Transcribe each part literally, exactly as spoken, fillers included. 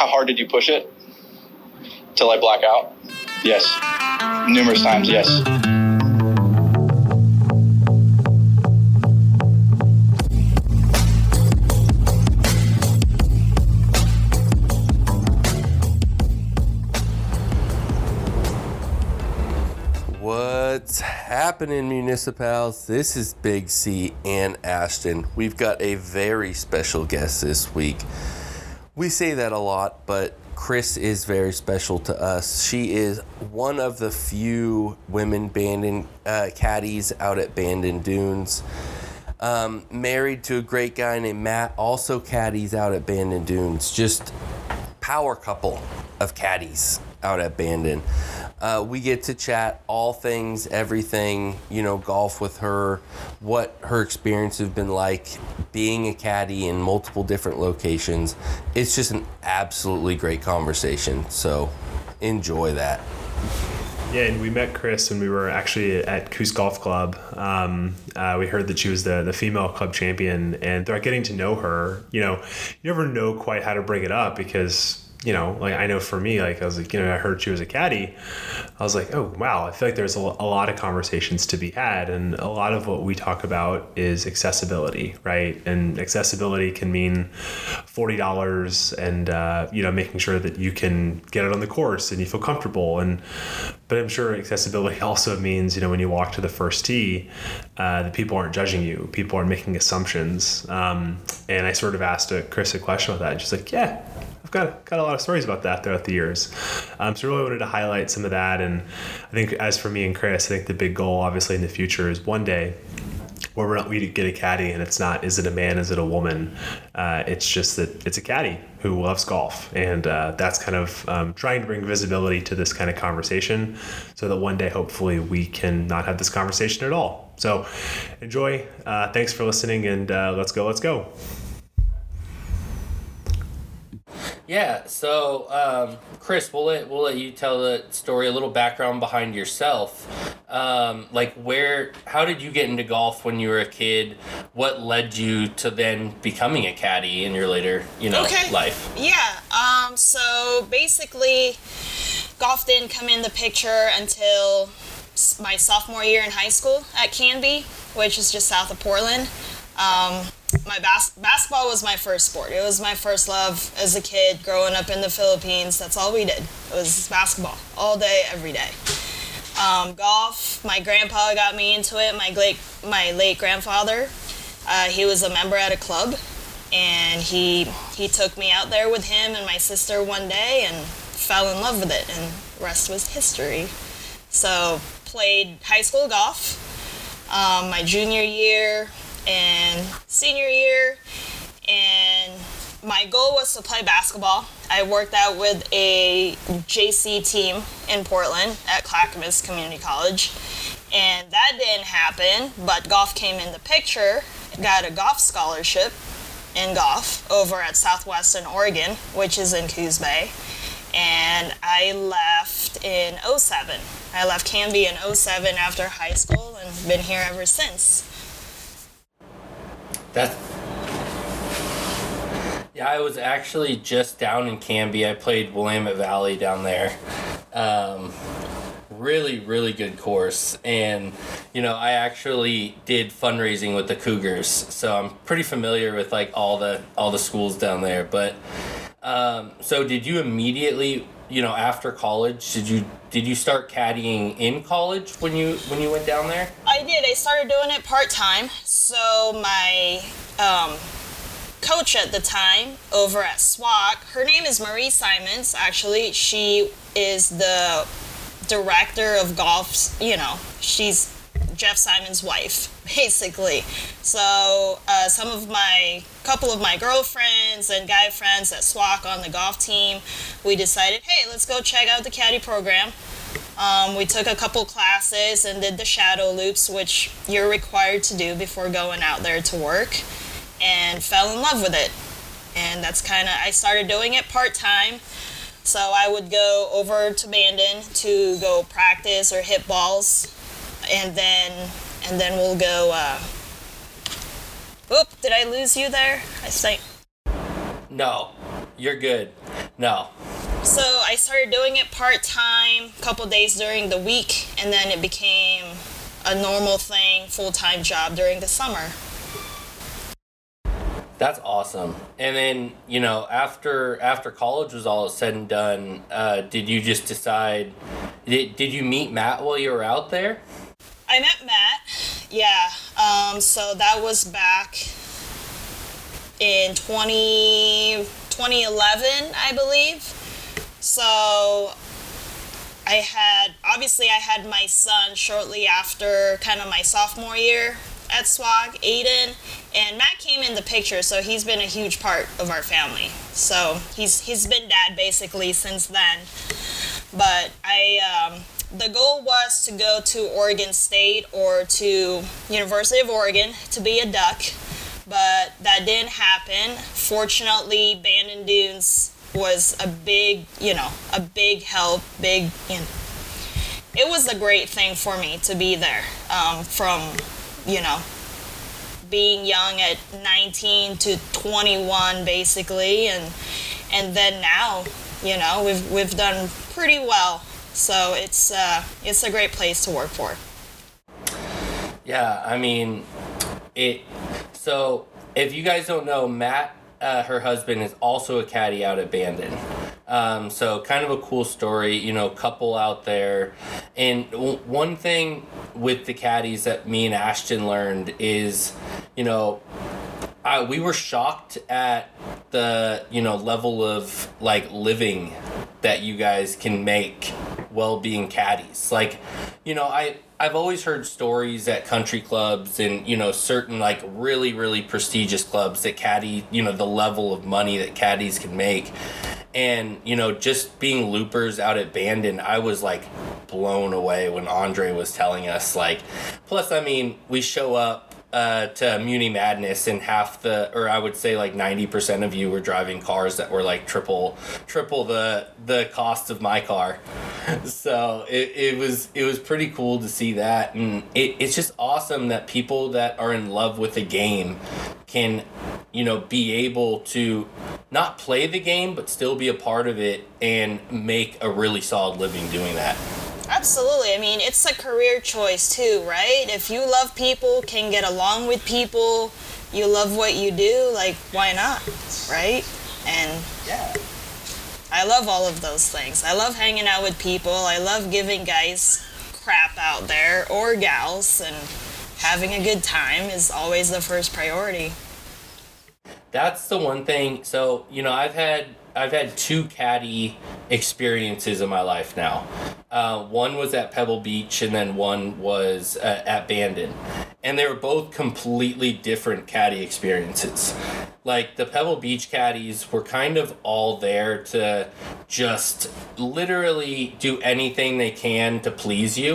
How hard did you push it? Till I black out? Yes. Numerous times, yes. What's happening, municipals? This is Big C and Ashton. We've got a very special guest this week. We say that a lot, but Chris is very special to us. She is one of the few women Bandon uh, caddies out at Bandon Dunes. Um, married to a great guy named Matt, also caddies out at Bandon Dunes. Just power couple of caddies out at Bandon. Uh, we get to chat all things, everything, you know, golf with her, what her experience has been like being a caddy in multiple different locations. It's just an absolutely great conversation, so enjoy that. Yeah, and we met Chris when we were actually at Coos Golf Club. Um, uh, we heard that she was the, the female club champion, and throughout getting to know her, you know, you never know quite how to bring it up because, you know, like I know for me, like I was like, you know, I heard she was a caddy. I was like, oh, wow, I feel like there's a, a lot of conversations to be had. And a lot of what we talk about is accessibility, right? And accessibility can mean forty dollars and, uh, you know, making sure that you can get it on the course and you feel comfortable. And, but I'm sure accessibility also means, you know, when you walk to the first tee, uh, that people aren't judging you. People aren't making assumptions. Um, and I sort of asked a, Chris a question about that. And she's like, yeah. I've got got a lot of stories about that throughout the years. Um, so I really wanted to highlight some of that. And I think as for me and Chris, I think the big goal obviously in the future is one day where we're not, we get a caddy and it's not, is it a man, is it a woman? Uh, it's just that it's a caddy who loves golf. And uh, that's kind of um, trying to bring visibility to this kind of conversation so that one day, hopefully, we can not have this conversation at all. So enjoy. Uh, thanks for listening, and uh, let's go, let's go. Yeah, so um, Chris, we'll let we'll let you tell the story, a little background behind yourself. Um, like where, how did you get into golf when you were a kid? What led you to then becoming a caddy in your later, you know, okay. life? Yeah. Um. So basically, golf didn't come in the picture until my sophomore year in high school at Canby, which is just south of Portland. Um, my bas- basketball was my first sport. It was my first love as a kid growing up in the Philippines. That's all we did. It was basketball all day, every day. Um, golf, my grandpa got me into it. My late, my late grandfather, uh, he was a member at a club, and he he took me out there with him and my sister one day and fell in love with it, and the rest was history. So played high school golf um, my junior year and senior year, and my goal was to play basketball. I worked out with a J C team in Portland at Clackamas Community College, and that didn't happen, but golf came in the picture. Got a golf scholarship in golf over at Southwestern Oregon, which is in Coos Bay, and I left in oh seven. I left Canby in oh seven after high school and been here ever since. That's, yeah, I was actually just down in Canby. I played Willamette Valley down there. Um, really, really good course. And, you know, I actually did fundraising with the Cougars, so I'm pretty familiar with, like, all the all the schools down there. But, um, so did you immediately, you know, after college, did you did you start caddying in college when you when you went down there? I did. I started doing it part-time. So my um, coach at the time over at S W A C, her name is Marie Simons, actually. She is the director of golf, you know, she's Jeff Simon's wife, basically. So uh, some of my, couple of my girlfriends and guy friends at S W A C on the golf team, we decided, hey, let's go check out the caddy program. Um, we took a couple classes and did the shadow loops, which you're required to do before going out there to work, and fell in love with it. And that's kind of, I started doing it part-time. So I would go over to Bandon to go practice or hit balls, and then and then we'll go, uh, oop, did I lose you there? I think. No, you're good. No. So I started doing it part-time, a couple days during the week, and then it became a normal thing, full-time job during the summer. That's awesome. And then, you know, after after college was all said and done, uh, did you just decide, did, did you meet Matt while you were out there? I met Matt, yeah. Um, so that was back in twenty, twenty eleven, I believe. So I had, obviously I had my son shortly after kind of my sophomore year at SWAG, Aiden, and Matt came in the picture, so he's been a huge part of our family. So he's he's been dad basically since then. But I, um, the goal was to go to Oregon State or to University of Oregon to be a Duck, but that didn't happen. Fortunately, Bandon Dunes was a big, you know, a big help, big, you know. It was a great thing for me to be there, um, from, you know, being young at nineteen to twenty-one basically, and and then now, you know, we've we've done pretty well. So it's uh, it's a great place to work for. Yeah, I mean, it. So if you guys don't know, Matt, uh, her husband, is also a caddy out at Bandon. Um, so kind of a cool story, you know, couple out there. And w- one thing with the caddies that me and Ashton learned is, you know, I, we were shocked at the, you know, level of like living that you guys can make while being caddies. Like, you know, I, I've always heard stories at country clubs and, you know, certain like really, really prestigious clubs that caddy, you know, the level of money that caddies can make. And, you know, just being loopers out at Bandon, I was like blown away when Andre was telling us, like, plus, I mean, we show up uh, to Muni Madness and half the, or I would say like ninety percent of you were driving cars that were like triple, triple the, the cost of my car. So it, it was, it was pretty cool to see that. And it, it's just awesome that people that are in love with the game can, you know, be able to not play the game, but still be a part of it and make a really solid living doing that. Absolutely. I mean, it's a career choice too, right? If you love people, can get along with people, you love what you do, like, why not, right? And yeah, I love all of those things. I love hanging out with people. I love giving guys crap out there, or gals, and having a good time is always the first priority. That's the one thing. So, you know, I've had I've had two caddy experiences in my life now. Uh, one was at Pebble Beach, and then one was uh, at Bandon. And they were both completely different caddy experiences. Like, the Pebble Beach caddies were kind of all there to just literally do anything they can to please you.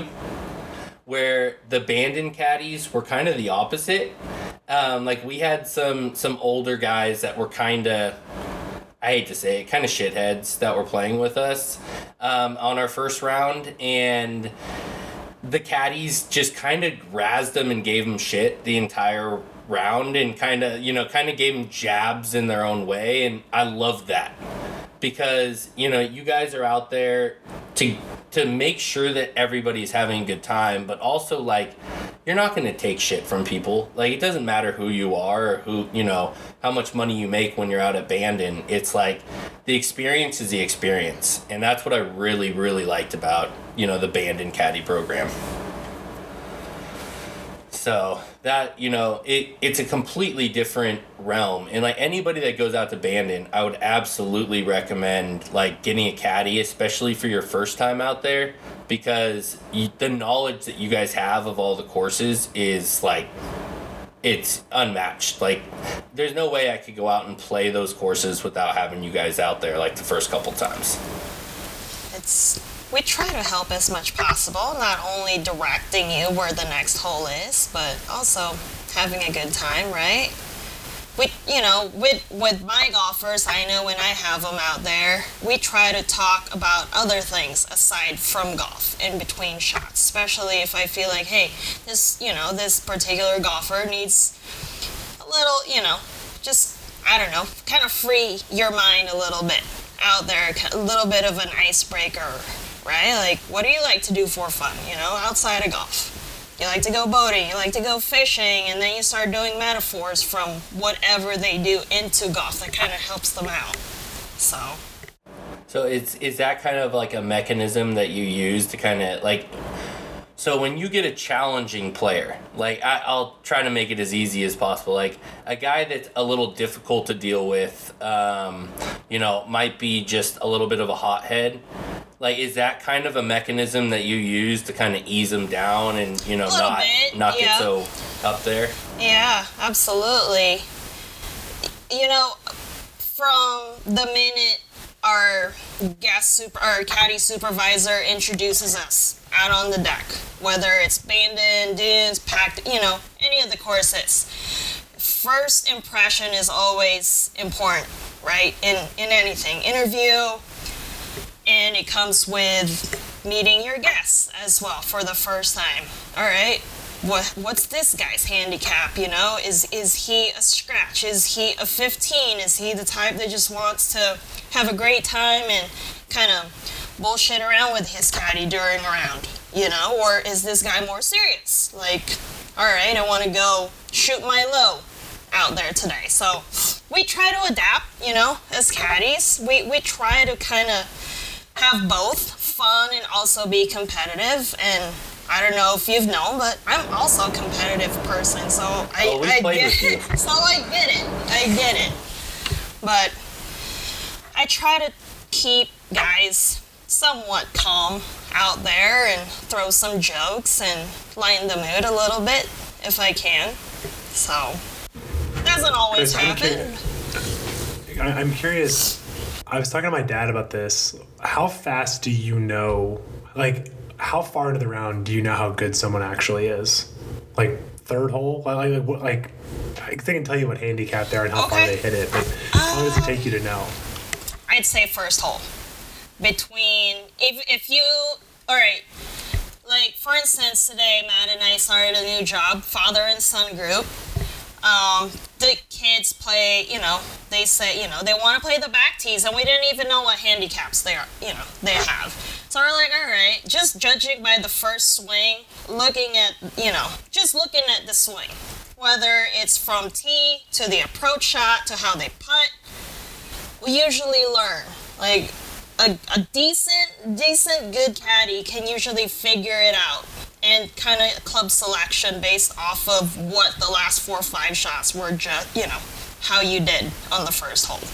Where the Bandon caddies were kind of the opposite. Um, like, we had some some older guys that were kind of, I hate to say it, kind of shitheads that were playing with us um, on our first round, and the caddies just kind of razzed them and gave them shit the entire round, and kind of, you know, kind of gave them jabs in their own way, and I loved that. Because, you know, you guys are out there to to make sure that everybody's having a good time, but also, like, you're not going to take shit from people. Like, it doesn't matter who you are or who, you know, how much money you make when you're out at Bandon. It's like, the experience is the experience. And that's what I really, really liked about, you know, the Bandon Caddy program. So that, you know, it it's a completely different realm. And like anybody that goes out to Bandon, I would absolutely recommend like getting a caddy, especially for your first time out there, because you, the knowledge that you guys have of all the courses is like, it's unmatched. Like, there's no way I could go out and play those courses without having you guys out there like the first couple times. It's we try to help as much possible, not only directing you where the next hole is, but also having a good time, right? We, you know, with with my golfers, I know when I have them out there, we try to talk about other things aside from golf in between shots, especially if I feel like, hey, this, you know, this particular golfer needs a little, you know, just, I don't know, kind of free your mind a little bit. out there, a little bit of an icebreaker, right? Like, what do you like to do for fun, you know, outside of golf? You like to go boating, you like to go fishing, and then you start doing metaphors from whatever they do into golf that kind of helps them out. So. So it's is that kind of like a mechanism that you use to kind of like, so when you get a challenging player, like I, I'll try to make it as easy as possible, like a guy that's a little difficult to deal with, um, you know, might be just a little bit of a hothead. Like, is that kind of a mechanism that you use to kind of ease them down and, you know, not bit, not yeah. get so up there? Yeah, absolutely. You know, from the minute our guest super, our caddy supervisor introduces us out on the deck, whether it's Bandon, Dunes, Packed, you know, any of the courses, first impression is always important, right? In in anything, interview, and it comes with meeting your guests as well for the first time. All right, what what's this guy's handicap? You know, is is he a scratch? Is he a fifteen? Is he the type that just wants to have a great time and kind of bullshit around with his caddy during a round? You know, or is this guy more serious? Like, all right, I want to go shoot my low out there today. So we try to adapt, you know, as caddies. We we try to kind of have both fun and also be competitive. And I don't know if you've known, but I'm also a competitive person, so I, well, we I played get with it. you. So I get it. I get it. But I try to keep guys somewhat calm out there and throw some jokes and lighten the mood a little bit if I can. So doesn't always Chris, I'm happen. curious, I'm curious. I was talking to my dad about this. How fast do you know, like, how far into the round do you know how good someone actually is? Like, third hole? Like, like, what- like I think I can tell you what handicap they are and how far Okay. they hit it, but how long does it take you to know? I'd say first hole. Between, if, if you, all right, like, for instance, today, Matt and I started a new job, father and son group. Um, the kids play, you know, they say, you know, they want to play the back tees, and we didn't even know what handicaps they are, you know, they have. So we're like, all right, just judging by the first swing, looking at, you know, just looking at the swing, whether it's from tee to the approach shot to how they putt, we usually learn. Like, a, a decent, decent good caddy can usually figure it out and kind of club selection based off of what the last four or five shots were, just, you know, how you did on the first hole.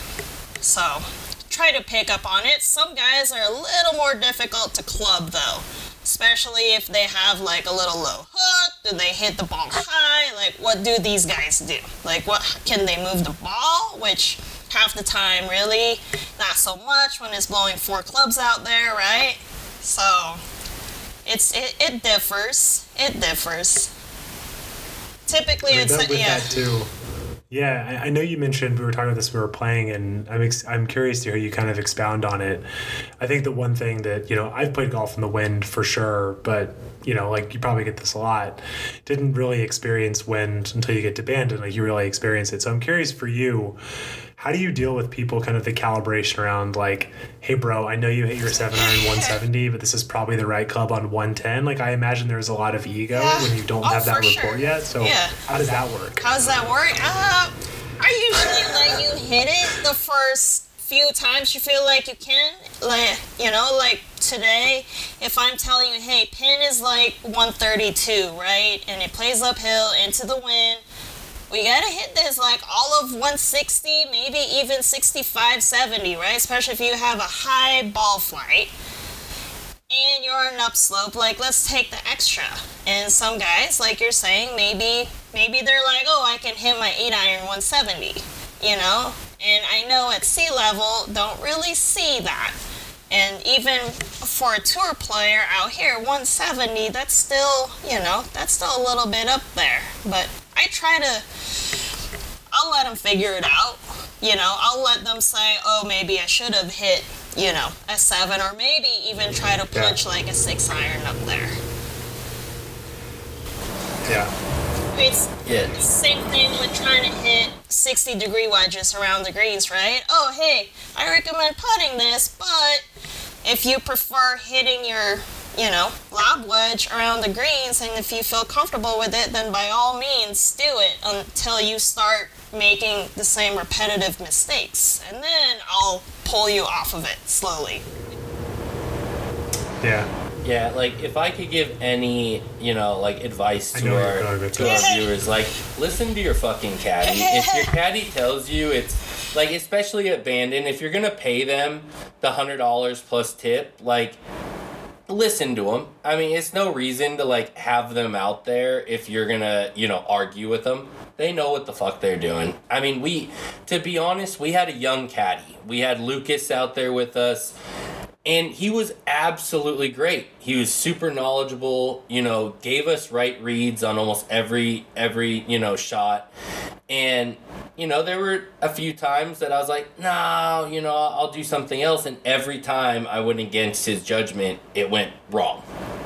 So try to pick up on it. Some guys are a little more difficult to club though, especially if they have like a little low hook. Do they hit the ball high? Like, what do these guys do? Like, what can they move the ball? Which half the time, really, not so much when it's blowing four clubs out there, right? So it's it, it differs. It differs. Typically, Yeah, it's that, with yeah. that too. Yeah, I, I know you mentioned we were talking about this when we were playing, and I'm ex- I'm curious to hear you kind of expound on it. I think the one thing that, you know, I've played golf in the wind for sure, but, you know, like, you probably get this a lot. Didn't really experience wind until you get to Bandon, like, you really experience it. So I'm curious for you, how do you deal with people, kind of the calibration around, like, hey, bro, I know you hit your seven iron one seventy, but this is probably the right club on one ten. Like, I imagine there's a lot of ego Yeah. when you don't Oh, have that for rapport sure. yet. So Yeah. how does that work? How's that work? Uh, I usually let you hit it the first few times you feel like you can. Like, you know, like today, if I'm telling you, hey, pin is like one thirty-two, right? And it plays uphill into the wind. We gotta hit this like all of one sixty, maybe even sixty-five, seventy, right? Especially if you have a high ball flight and you're an upslope, like, let's take the extra. And some guys, like you're saying, maybe maybe they're like, oh, I can hit my eight iron one seventy, you know? And I know at sea level, don't really see that. And even for a tour player out here, one seventy, that's still, you know, that's still a little bit up there. But I try to, I'll let them figure it out. You know, I'll let them say, oh, maybe I should have hit, you know, a seven, or maybe even try to punch Yeah. like a six iron up there. Yeah. It's Yeah. Same thing with trying to hit sixty degree wedges around the greens, right? Oh, hey, I recommend putting this, but if you prefer hitting your, you know, lob wedge around the greens, and if you feel comfortable with it, then by all means do it until you start making the same repetitive mistakes. And then I'll pull you off of it slowly. Yeah. Yeah, like if I could give any, you know, like advice I to know where our you're going with to this. our viewers, like listen to your fucking caddy. If your caddy tells you it's like, especially at Bandon, if you're gonna pay them the hundred dollars plus tip, like listen to them. I mean, it's no reason to like have them out there if you're gonna, you know, argue with them. They know what the fuck they're doing. I mean, we, to be honest, we had a young caddy. We had Lucas out there with us. And he was absolutely great. He was super knowledgeable, you know, gave us right reads on almost every, every, you know, shot. And, you know, there were a few times that I was like, no, you know, I'll do something else. And every time I went against his judgment, it went wrong.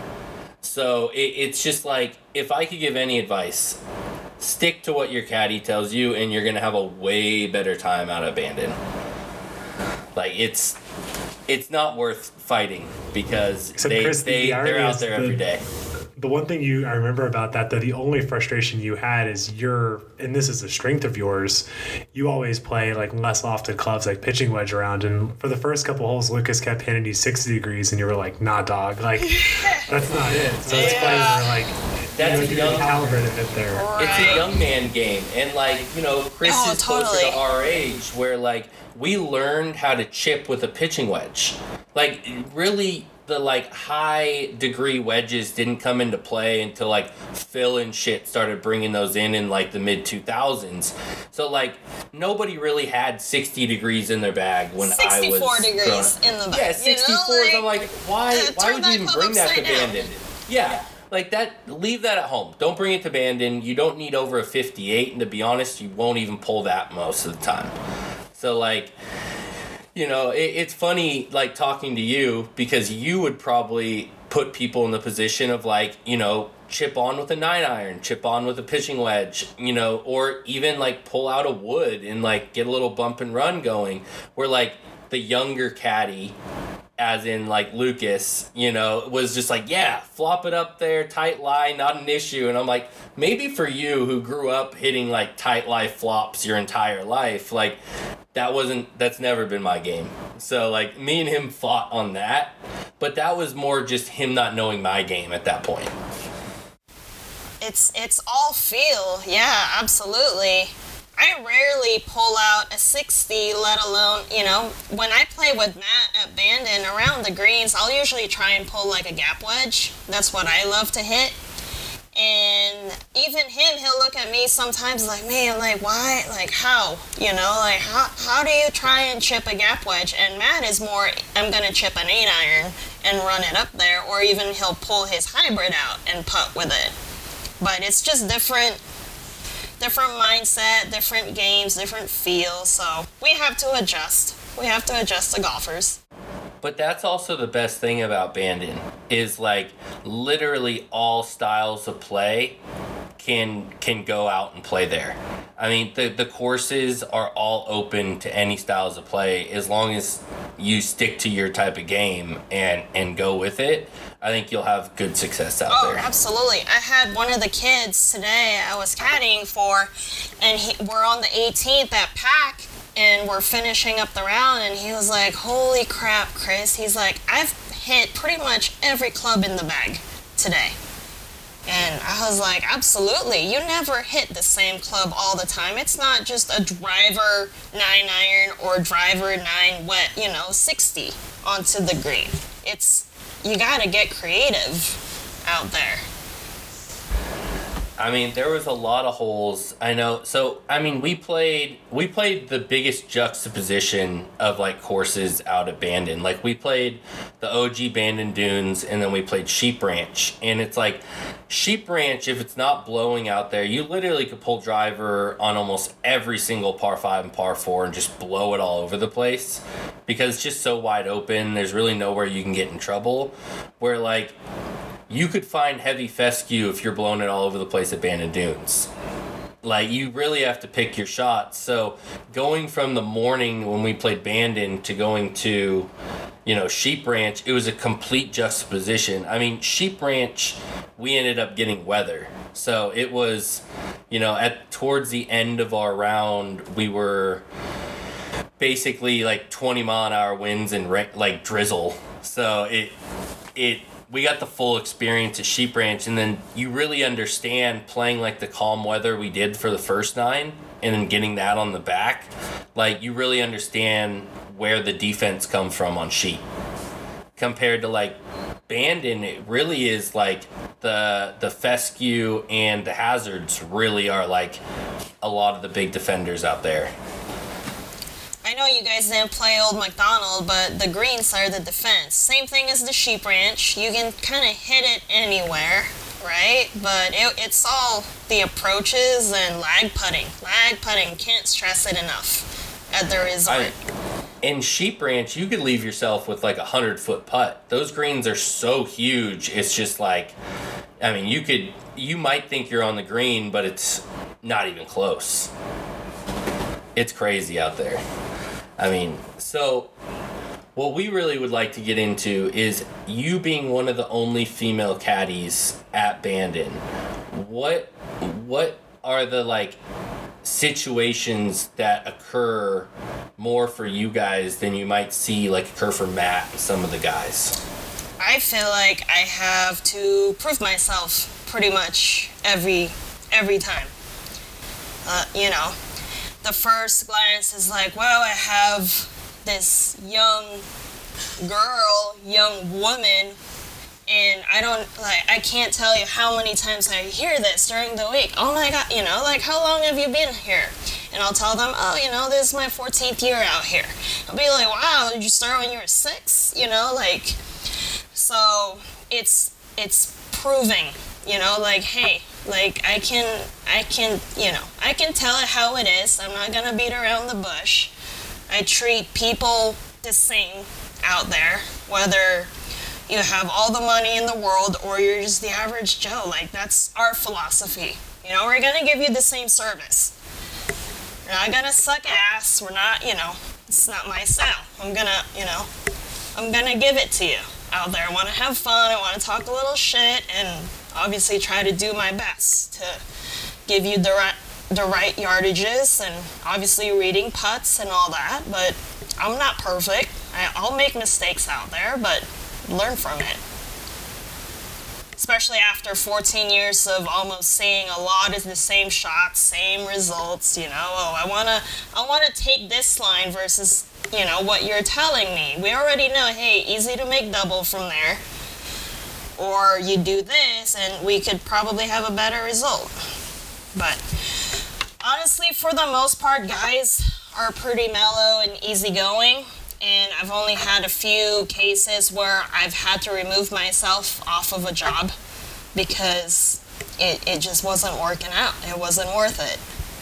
So it, it's just like, if I could give any advice, stick to what your caddy tells you and you're going to have a way better time out of Bandon. Like, it's... It's not worth fighting because Except they, Chris, the they, irony they're out is there the- every day. The one thing you I remember about that, though, the only frustration you had is you're, and this is a strength of yours, you always play like less lofted clubs like pitching wedge around. And for the first couple holes, Lucas kept hitting you sixty degrees, and you were like, nah, dog. Like, that's not it. So it's funny we're like, That's you a know, young- calibrated it there. It's a young man game. And, like, you know, Chris Oh, is closer totally. to our age where, like, we learned how to chip with a pitching wedge. Like, really, the, like, high degree wedges didn't come into play until, like, Phil and shit started bringing those in in, like, the mid two thousands. So, like, nobody really had sixty degrees in their bag when I was sixty-four degrees growing up. in the bag. Yeah, you know, sixty-fours. like, I'm like, why, uh, why turn would that you even club bring that to upside down. Bandon? Yeah. Like that, leave that at home. Don't bring it to Bandon. You don't need over a fifty-eight, and to be honest, you won't even pull that most of the time. So, like, you know, it, it's funny, like, talking to you, because you would probably put people in the position of, like, you know, chip on with a nine iron, chip on with a pitching wedge, you know, or even, like, pull out a wood and, like, get a little bump and run going, where, like, the younger caddy, as in, like, Lucas, you know, was just like, yeah, flop it up there, tight lie, not an issue. And I'm like, maybe for you who grew up hitting, like, tight lie flops your entire life, like, that wasn't, that's never been my game. So, like, me and him fought on that, but that was more just him not knowing my game at that point. It's it's all feel. Yeah, absolutely. I rarely pull out a sixty, let alone, you know, when I play with Matt at Bandon around the greens, I'll usually try and pull like a gap wedge. That's what I love to hit. And even him, he'll look at me sometimes like, man, like, why? Like, how? You know, like, how, how do you try and chip a gap wedge? And Matt is more, I'm going to chip an eight iron and run it up there, or even he'll pull his hybrid out and putt with it. But it's just different. Different mindset, different games, different feel, so we have to adjust. We have to adjust the golfers. But that's also the best thing about Bandon, is like literally all styles of play can can go out and play there. I mean, the, the courses are all open to any styles of play as long as you stick to your type of game and, and go with it. I think you'll have good success out Oh, there. absolutely. I had one of the kids today I was caddying for, and he, we're on the eighteenth at Pack, and we're finishing up the round, and he was like, holy crap, Chris. He's like, I've hit pretty much every club in the bag today. And I was like, absolutely. You never hit the same club all the time. It's not just a driver nine iron or driver nine wet, you know, sixty onto the green. It's, you gotta get creative out there. I mean, there was a lot of holes. I know. So, I mean, we played we played the biggest juxtaposition of, like, courses out at Bandon. Like, we played the O G Bandon Dunes, and then we played Sheep Ranch. And it's like, Sheep Ranch, if it's not blowing out there, you literally could pull driver on almost every single par five and par four and just blow it all over the place. Because it's just so wide open. There's really nowhere you can get in trouble. Where, like, you could find heavy fescue if you're blowing it all over the place at Bandon Dunes. Like, you really have to pick your shots. So going from the morning when we played Bandon to going to, you know, Sheep Ranch, it was a complete juxtaposition. I mean, Sheep Ranch, we ended up getting weather. So it was, you know, at towards the end of our round, we were basically like twenty mile an hour winds and ra- like drizzle. So it it we got the full experience at Sheep Ranch, and then you really understand playing like the calm weather we did for the first nine and then getting that on the back. Like, you really understand where the defense comes from on Sheep. Compared to like Bandon, it really is like the the fescue and the hazards really are like a lot of the big defenders out there. I know you guys didn't play Old MacDonald, but the greens are the defense. Same thing as the Sheep Ranch. You can kind of hit it anywhere, right? But it, it's all the approaches and lag putting. Lag putting, can't stress it enough at the resort. I, in Sheep Ranch, you could leave yourself with like a hundred foot putt. Those greens are so huge. It's just like, I mean, you could, you might think you're on the green, but it's not even close. It's crazy out there. I mean, so what we really would like to get into is you being one of the only female caddies at Bandon. What what are the like situations that occur more for you guys than you might see like occur for Matt and some of the guys? I feel like I have to prove myself pretty much every every time. Uh, you know. The first glance is like, wow, I have this young girl, young woman, and I don't, like, I can't tell you how many times I hear this during the week. Oh my God, you know, like, how long have you been here? And I'll tell them, oh, you know, this is my fourteenth year out here. I'll be like, wow, did you start when you were six? You know, like, so it's, it's proving, you know, like, hey, like, I can, I can, you know, I can tell it how it is. I'm not gonna beat around the bush. I treat people the same out there, whether you have all the money in the world or you're just the average Joe. Like, that's our philosophy. You know, we're gonna give you the same service. We're not gonna suck ass. We're not, you know, it's not my style. I'm gonna, you know, I'm gonna give it to you out there. I wanna have fun. I wanna talk a little shit and obviously try to do my best to give you the right, the right yardages and obviously reading putts and all that, but I'm not perfect. I, I'll make mistakes out there, but learn from it. Especially after fourteen years of almost seeing a lot of the same shots, same results, you know, oh, I wanna, I wanna take this line versus, you know, what you're telling me. We already know, hey, easy to make double from there. Or you do this and we could probably have a better result. But honestly, for the most part, guys are pretty mellow and easygoing. And I've only had a few cases where I've had to remove myself off of a job because it, it just wasn't working out. It wasn't worth it.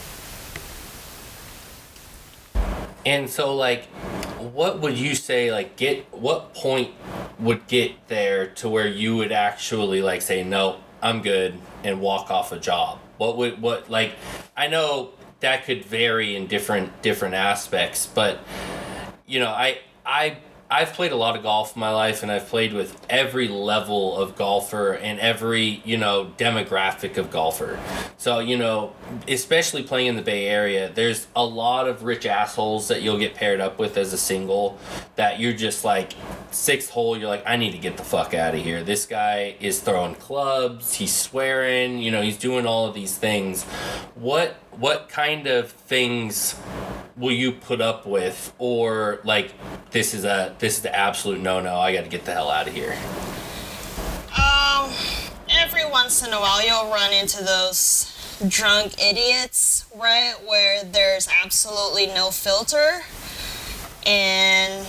And so, like, what would you say, like, get, what point would get there to where you would actually, like, say, no, I'm good, and walk off a job? What would, what, like, I know that could vary in different, different aspects, but, you know, I, I, I've played a lot of golf in my life, and I've played with every level of golfer and every, you know, demographic of golfer. So, you know, especially playing in the Bay Area, there's a lot of rich assholes that you'll get paired up with as a single that you're just like, sixth hole, you're like, I need to get the fuck out of here. This guy is throwing clubs, he's swearing, you know, he's doing all of these things. What, what kind of things will you put up with, or like, this is a this is the absolute no-no, I gotta get the hell out of here? Um, every once in a while you'll run into those drunk idiots, right, where there's absolutely no filter, and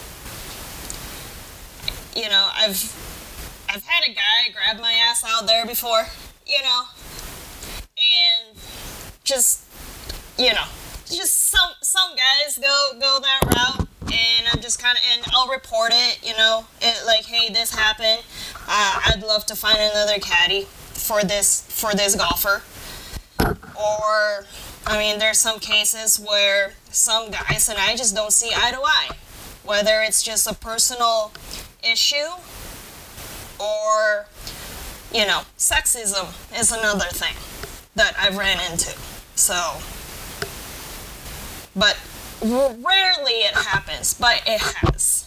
you know, I've I've had a guy grab my ass out there before, you know, and just, you know, just some some guys go go that route, and I'm just kind of, and I'll report it, you know, it, like, hey, this happened. Uh, I'd love to find another caddy for this for this golfer. Or, I mean, there's some cases where some guys and I just don't see eye to eye. Whether it's just a personal issue or, you know, sexism is another thing that I've ran into. So, but rarely it happens, but it has.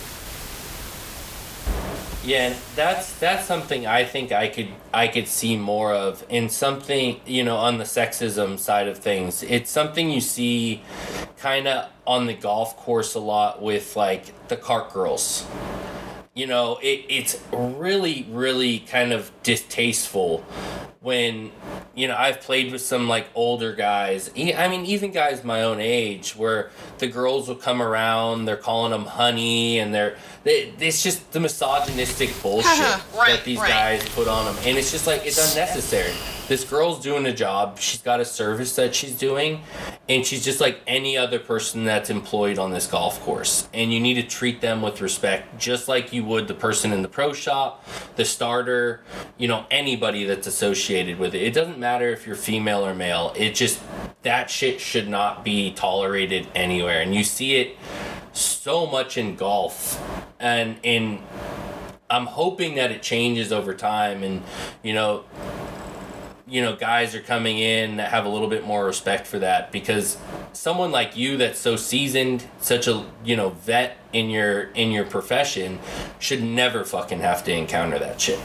Yeah, and that's that's something I think I could I could see more of in something, you know, on the sexism side of things. It's something you see kind of on the golf course a lot with like the cart girls. You know, it it's really really kind of distasteful when, you know, I've played with some like older guys. I mean, even guys my own age, where the girls will come around, they're calling them honey, and they're they, it's just the misogynistic bullshit right, that these right. guys put on them, and it's just like it's unnecessary. This girl's doing a job. She's got a service that she's doing, and she's just like any other person that's employed on this golf course. And you need to treat them with respect, just like you would the person in the pro shop, the starter, you know, anybody that's associated with it. It doesn't matter if you're female or male. It just, that shit should not be tolerated anywhere. And you see it so much in golf, and in I'm hoping that it changes over time, and you know you know guys are coming in that have a little bit more respect for that, because someone like you that's so seasoned, such a you know vet in your in your profession, should never fucking have to encounter that shit.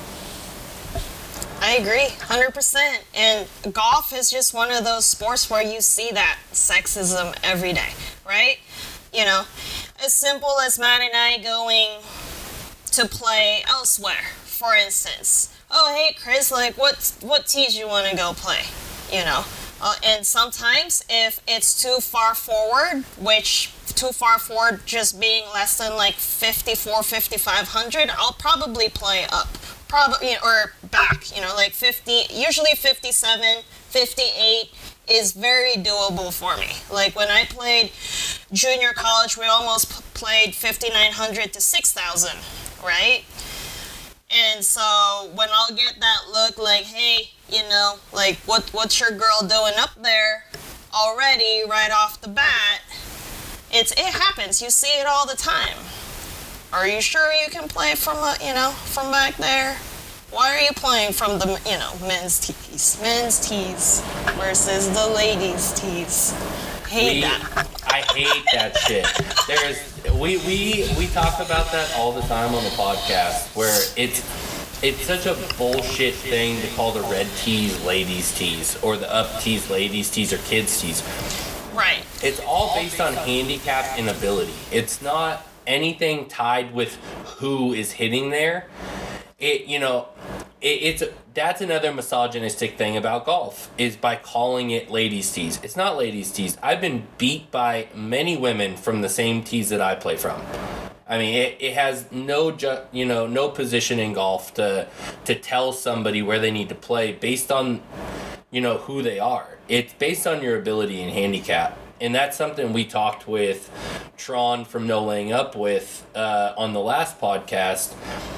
I agree, one hundred percent. And golf is just one of those sports where you see that sexism every day, right? You know, as simple as Matt and I going to play elsewhere, for instance. Oh, hey, Chris, like, what what tees you want to go play? You know, uh, and sometimes if it's too far forward, which too far forward just being less than like fifty-four, fifty-five hundred, I'll probably play up. Probably, or back, you know, like fifty, usually fifty-seven, fifty-eight is very doable for me. Like when I played junior college, we almost p- played fifty-nine hundred to six thousand, right? And so when I'll get that look like, hey, you know, like what what's your girl doing up there already right off the bat, it's it happens. You see it all the time. Are you sure you can play from, a, you know, from back there? Why are you playing from the, you know, men's tees? Men's tees versus the ladies' tees. Hate we, that. I hate that shit. There's we we we talk about that all the time on the podcast, where it's it's such a bullshit thing to call the red tees ladies' tees, or the up tees ladies' tees, or kids' tees. Right. It's all based on handicap and ability. It's not anything tied with who is hitting there. It you know it, it's that's another misogynistic thing about golf, is by calling it ladies' tees. It's not ladies' tees. I've been beat by many women from the same tees that I play from. I mean, it, it has no ju- you know no position in golf to to tell somebody where they need to play based on you know who they are. It's based on your ability and handicap. And that's something we talked with Tron from No Laying Up with uh, on the last podcast,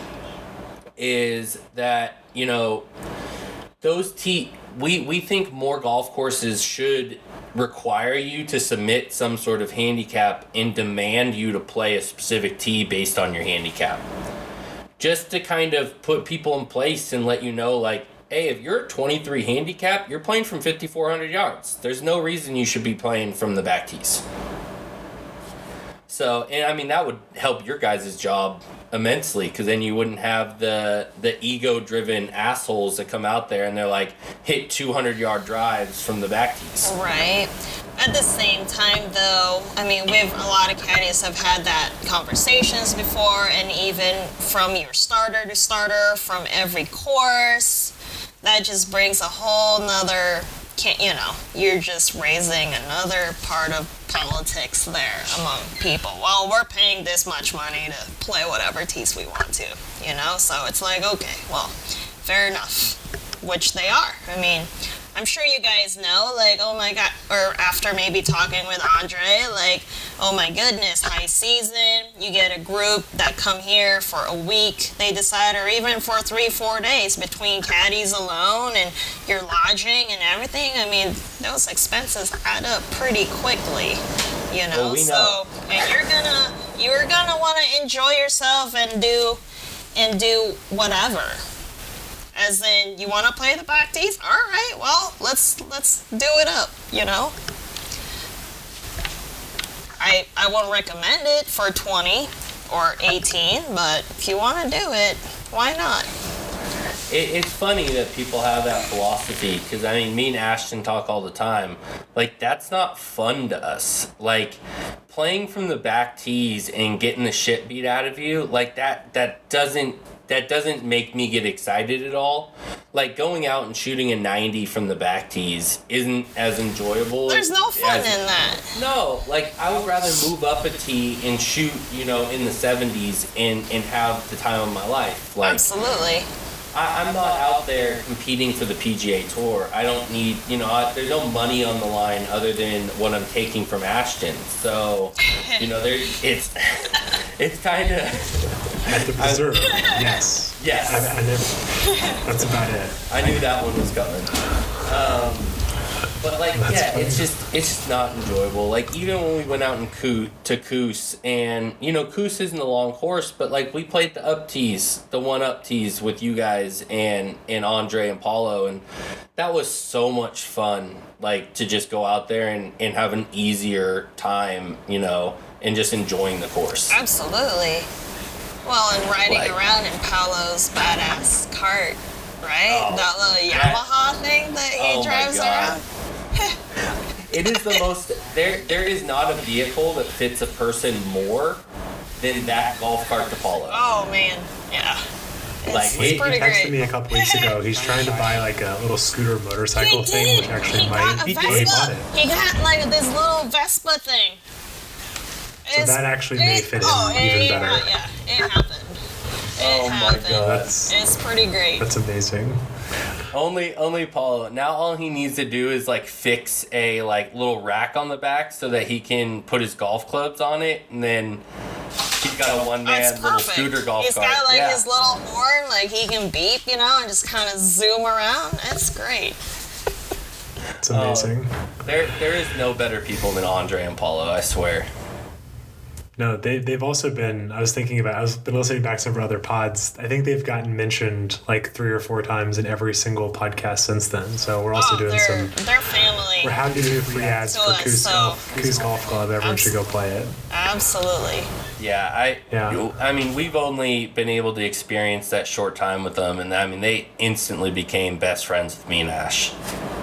is that, you know, those tee, we, we think more golf courses should require you to submit some sort of handicap and demand you to play a specific tee based on your handicap. Just to kind of put people in place and let you know, like, hey, if you're a twenty-three handicap, you're playing from fifty-four hundred yards. There's no reason you should be playing from the back tees. So, and I mean, that would help your guys' job immensely, because then you wouldn't have the the ego-driven assholes that come out there and they're like, hit two hundred yard drives from the back tees. Right. At the same time, though, I mean, we've, a lot of caddies have had that conversations before, and even from your starter to starter, from every course, that just brings a whole nother, can't, you know, you're just raising another part of politics there among people. Well, we're paying this much money to play whatever tees we want to, you know? So it's like, okay, well, fair enough, which they are. I mean, I'm sure you guys know, like, oh my god, or after maybe talking with Andre, like, oh my goodness, high season, you get a group that come here for a week, they decide, or even for three, four days between caddies alone and your lodging and everything. I mean, those expenses add up pretty quickly, you know. Well, we know. So, and you're gonna, you're gonna want to enjoy yourself and do, and do whatever. As in, you want to play the back tees? All right, well, let's let's do it up, you know? I I won't recommend it for twenty or eighteen, but if you want to do it, why not? It, it's funny that people have that philosophy, because, I mean, me and Ashton talk all the time. Like, that's not fun to us. Like, playing from the back tees and getting the shit beat out of you, like, that that doesn't... that doesn't make me get excited at all. Like, going out and shooting a ninety from the back tees isn't as enjoyable. There's no fun as, in that. No, like, I would rather move up a tee and shoot, you know, in the seventies and, and have the time of my life. Like, absolutely. I, I'm not out there competing for the P G A Tour. I don't need, you know, I, there's no money on the line other than what I'm taking from Ashton. So, you know, there it's it's kind of... At the preserve, yes. Yes. I, I never, that's about it. I knew that one was coming. Um, but like, That's yeah, funny. it's just it's just not enjoyable. Like, even when we went out in Coo- to Coos, and you know, Coos isn't a long course, but like, we played the up tees, the one up tees with you guys and and Andre and Paulo, and that was so much fun. Like, to just go out there and, and have an easier time, you know, and just enjoying the course. Absolutely. Well, and riding Like- around in Paolo's badass cart, right? Oh, that little that- Yamaha thing that he Oh my drives God. around. It is the most. There, there is not a vehicle that fits a person more than that golf cart to follow. Oh man, yeah. It's, Like, it's he- he pretty He texted great. me a couple weeks ago. He's trying to buy like a little scooter motorcycle He thing, did. which actually he might. got a He, Vespa. he bought it. He got like this little Vespa thing. So that actually may it- fit in oh, even it, better. Yeah, it happened. It Oh my happened. God. That's It's pretty great. that's amazing. Only, only Paulo. Now all he needs to do is like fix a like little rack on the back so that he can put his golf clubs on it, and then he's got a one man That's little perfect. scooter golf He's cart. got like yeah. his little horn, like he can beep, you know, and just kind of zoom around. It's great. It's amazing. There, there is no better people than Andre and Paulo. I swear. No, they they've also been. I was thinking about. I was been listening back to some other pods. I think they've gotten mentioned like three or four times in every single podcast since then. So we're also oh, doing they're, some. they're family. We're happy to do free ads To for us, Coos so- Golf, Coos Golf Club. Everyone should go play it. Absolutely. Yeah, I. Yeah. I mean, we've only been able to experience that short time with them, and I mean, they instantly became best friends with me and Ash.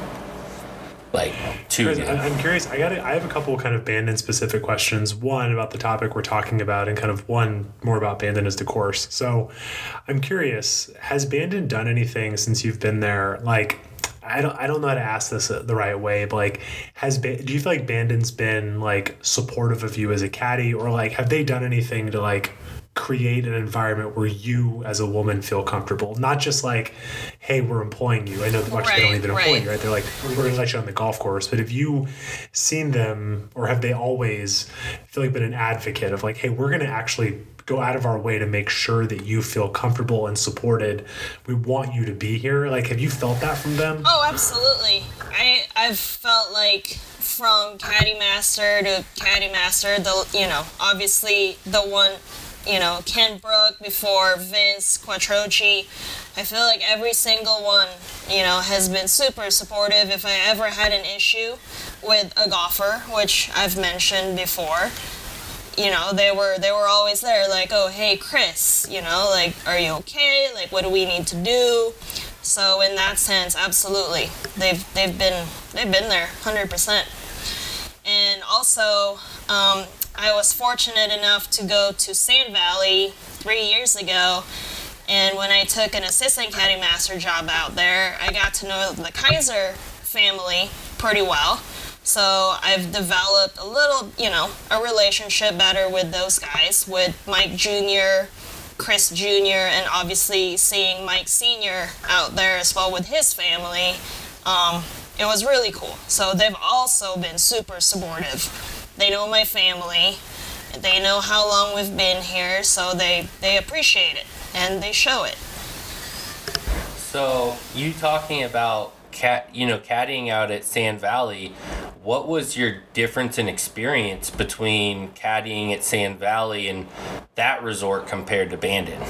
Like, two. Chris, I- I'm curious. I got. I have a couple kind of Bandon specific questions. One about the topic we're talking about, and kind of one more about Bandon as the course. So, I'm curious. Has Bandon done anything since you've been there? Like, I don't. I don't know how to ask this the right way, but like, has ba- do you feel like Bandon's been like supportive of you as a caddy, or like have they done anything to like create an environment where you as a woman feel comfortable, not just like, hey, we're employing you. I know that much they don't Right, even employ right. you, right? They're like, we're going to let you on the golf course. But have you seen them, or have they always feel like been an advocate of like, hey, we're going to actually go out of our way to make sure that you feel comfortable and supported. We want you to be here. Like, have you felt that from them? Oh, absolutely. I I've felt like from Caddy Master to Caddy Master, the you know obviously the one. You know, Ken Brook before Vince Quattrochi. I feel like every single one, you know, has been super supportive. If I ever had an issue with a golfer, which I've mentioned before, you know, they were they were always there. Like, oh, hey, Chris, you know, like, are you okay? Like, what do we need to do? So in that sense, absolutely, they've they've been they've been there, one hundred percent. And also, um, I was fortunate enough to go to Sand Valley three years ago, and when I took an assistant caddy master job out there, I got to know the Kaiser family pretty well. So I've developed a little, you know, a relationship better with those guys, with Mike Junior, Chris Junior, and obviously seeing Mike Senior out there as well with his family. Um, it was really cool. So they've also been super supportive. They know my family. They know how long we've been here, so they, they appreciate it, and they show it. So you talking about cat, you know, caddying out at Sand Valley, what was your difference in experience between caddying at Sand Valley and that resort compared to Bandon?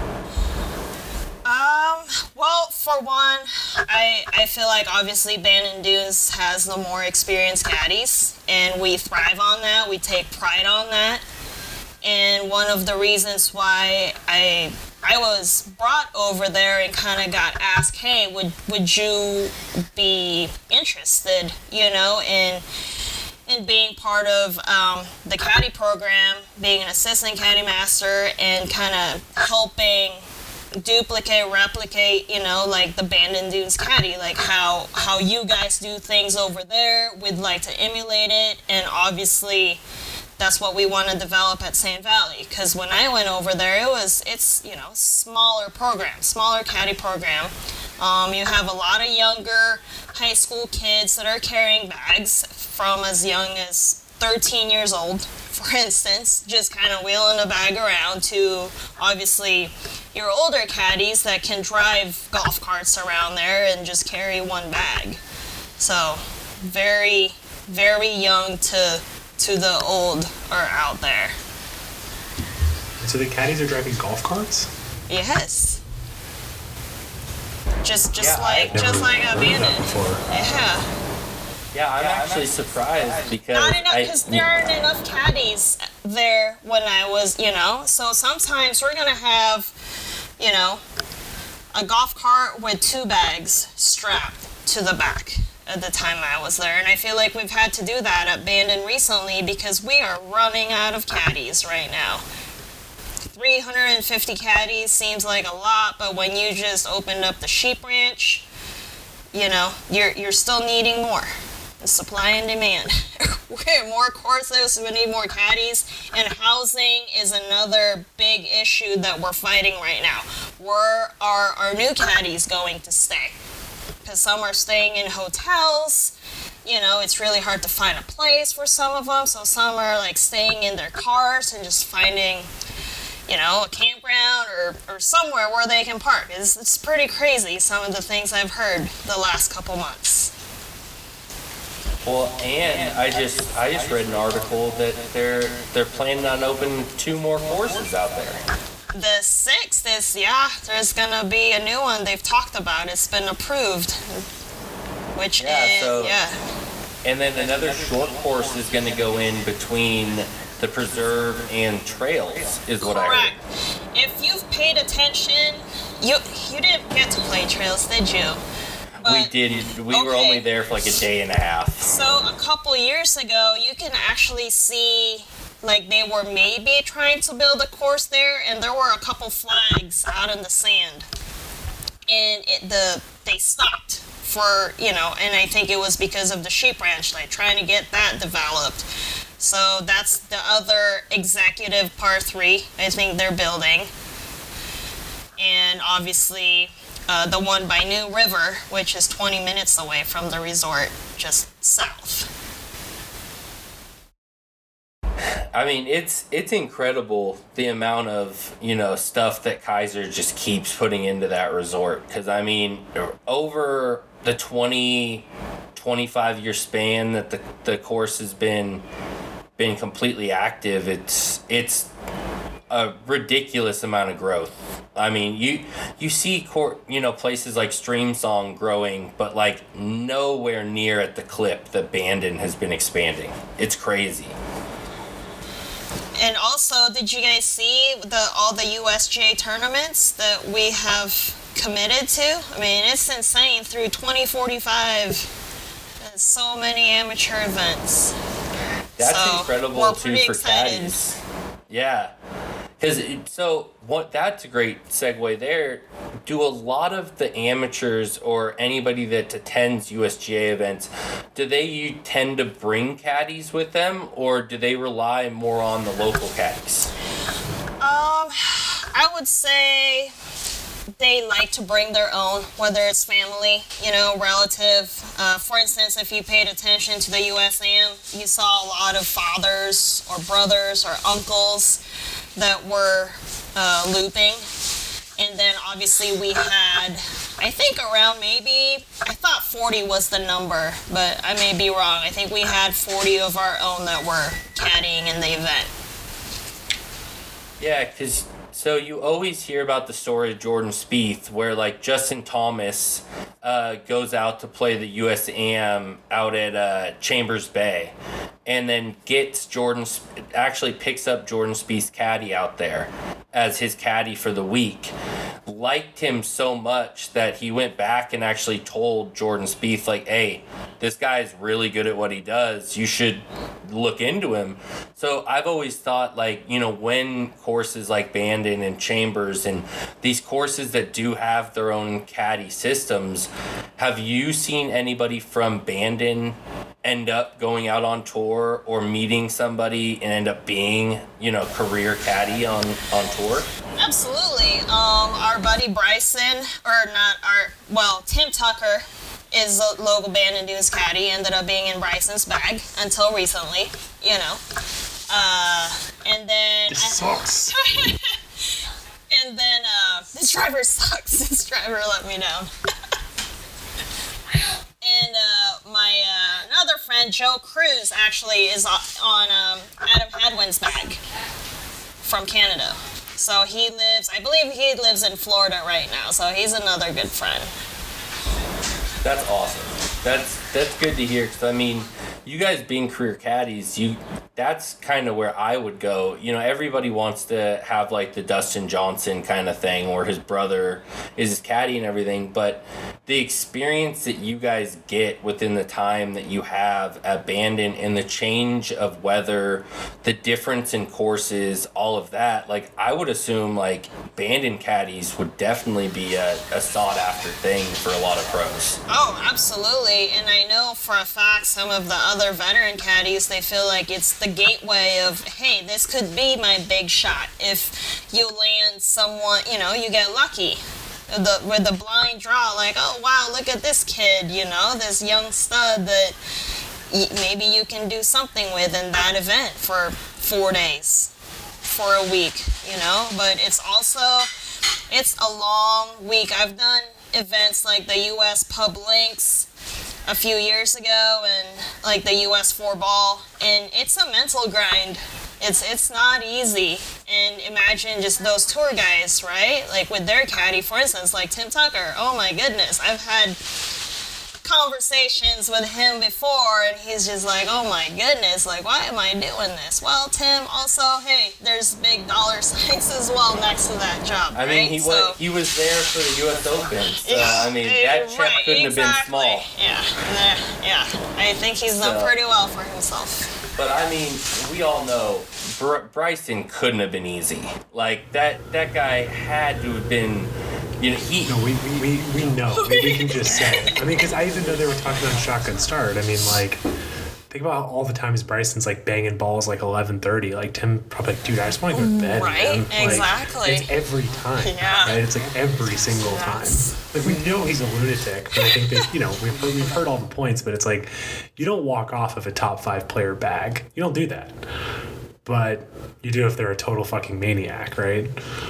Um, well, for one, I I feel like obviously Bandon Dunes has the more experienced caddies, and we thrive on that. We take pride on that. And one of the reasons why I I was brought over there and kind of got asked, hey, would would you be interested, you know, in in being part of um, the caddy program, being an assistant caddy master, and kind of helping duplicate, replicate, you know, like the Bandon Dunes caddy, like how how you guys do things over there. We'd like to emulate it, and obviously that's what we want to develop at Sand Valley. Because when I went over there, it was it's you know smaller program, smaller caddy program. Um, you have a lot of younger high school kids that are carrying bags from as young as thirteen years old, for instance, just kind of wheeling a bag around, to obviously your older caddies that can drive golf carts around there and just carry one bag. So very, very young to to the old are out there. So the caddies are driving golf carts? Yes. Just just Yeah, like I've just never like a heard of bandit. that before. Yeah. Yeah, I'm actually surprised because Not enough, I, because there aren't enough caddies there when I was, you know. So sometimes we're gonna have, you know, a golf cart with two bags strapped to the back at the time I was there, and I feel like we've had to do that at Bandon recently because we are running out of caddies right now. three hundred fifty caddies seems like a lot, but when you just opened up the sheep ranch, you know, you're you're still needing more. Supply and demand. We have more courses, we need more caddies, and housing is another big issue that we're fighting right now. Where are our new caddies going to stay? Because some are staying in hotels. You know, it's really hard to find a place for some of them, so some are like staying in their cars and just finding, you know, a campground or, or somewhere where they can park. It's, it's pretty crazy, some of the things I've heard the last couple months. well, and I just I just read an article that they're they're planning on opening two more courses out there. The sixth is, yeah, there's gonna be a new one they've talked about. It's been approved, which Yeah, is, so- yeah. And then another short course is going to go in between the preserve and trails, is what I Correct. heard. If you've paid attention, you you didn't get to play trails, did you? We But- didn't. We were okay. only there for like a day and a half. So a couple years ago, you can actually see, like, they were maybe trying to build a course there, and there were a couple flags out in the sand, and it, the they stopped for, you know, and I think it was because of the sheep ranch, like trying to get that developed. So that's the other executive par three I think they're building, and obviously uh, the one by New River, which is twenty minutes away from the resort, just south. I mean, it's it's incredible the amount of, you know, stuff that Kaiser just keeps putting into that resort. Because, I mean, over the twenty, twenty-five year span that the, the course has been been completely active, it's it's a ridiculous amount of growth. I mean, you you see court, you know, places like Streamsong growing, but like nowhere near at the clip that Bandon has been expanding. It's crazy. And also, did you guys see the all the U S G A tournaments that we have committed to? I mean, it's insane. Through twenty forty-five, there's so many amateur events. That's So, incredible we're too pretty for excited. caddies. Yeah, because so what? That's a great segue there. Do a lot of the amateurs or anybody that attends U S G A events, do they you tend to bring caddies with them, or do they rely more on the local caddies? Um, I would say they like to bring their own, whether it's family, you know, relative. Uh, for instance, if you paid attention to the U S A M, you saw a lot of fathers or brothers or uncles that were uh, looping. And then obviously we had, I think around maybe, I thought forty was the number, but I may be wrong. I think we had forty of our own that were caddying in the event. Yeah, because so you always hear about the story of Jordan Spieth, where like Justin Thomas uh, goes out to play the U S A M out at uh, Chambers Bay, and then gets Jordan, actually picks up Jordan Spieth's caddy out there as his caddy for the week. Liked him so much that he went back and actually told Jordan Spieth, like, hey, this guy's really good at what he does. You should look into him. So I've always thought, like, you know, when courses like Bandon and Chambers and these courses that do have their own caddy systems, have you seen anybody from Bandon end up going out on tour or meeting somebody and end up being, you know, career caddy on, on tour? Absolutely. Um, our buddy Bryson, or not our, well, Tim Tucker is a local Bandon Dunes caddy, ended up being in Bryson's bag until recently, you know. Uh, and then... This sucks. and then, uh, this driver sucks. This driver let me down. And uh, my uh, another friend, Joe Cruz, actually is on um, Adam Hadwin's bag from Canada. So he lives, I believe he lives in Florida right now. So he's another good friend. That's awesome. That's that's good to hear. Because I mean, you guys being career caddies, you that's kind of where I would go. You know, everybody wants to have like the Dustin Johnson kind of thing, or his brother is his caddy and everything. But the experience that you guys get within the time that you have at Bandon, and the change of weather, the difference in courses, all of that, like I would assume like Bandon caddies would definitely be a, a sought after thing for a lot of pros. Oh, absolutely. And I know for a fact some of the other veteran caddies, they feel like it's the gateway of, hey, this could be my big shot. If you land someone, you know, you get lucky. The, with the blind draw, like, oh, wow, look at this kid, you know, this young stud that y- maybe you can do something with in that event for four days, for a week, you know. But it's also, it's a long week. I've done events like the U S Pub Links a few years ago, and like the U S four ball, and it's a mental grind. It's it's not easy. And imagine just those tour guys, right? Like with their caddy, for instance, like Tim Tucker. Oh my goodness, I've had conversations with him before, and he's just like, oh my goodness, like, why am I doing this? Well, Tim, also, hey, there's big dollar signs as well next to that job, I right? mean, he so, was he was there for the U S Open, so yeah, I mean that check right, couldn't exactly. have been small. Yeah, yeah, yeah. I think he's done So- pretty well for himself. But I mean, we all know Br- Bryson couldn't have been easy. Like that that guy had to have been, you know, he. No, we, we, we, we know. I mean, we can just say it. I mean, because I even know they were talking on Shotgun Start. I mean, like, think about all the times Bryson's like banging balls like eleven thirty. Like Tim probably like, dude, I just want to go to bed. Right, man. Like, exactly. It's every time. Yeah. Right? It's like every single That's- time. Like we know he's a lunatic, but I think that, you know, we've heard, we've heard all the points, but it's like you don't walk off of a top five player bag. You don't do that. But you do if they're a total fucking maniac, right?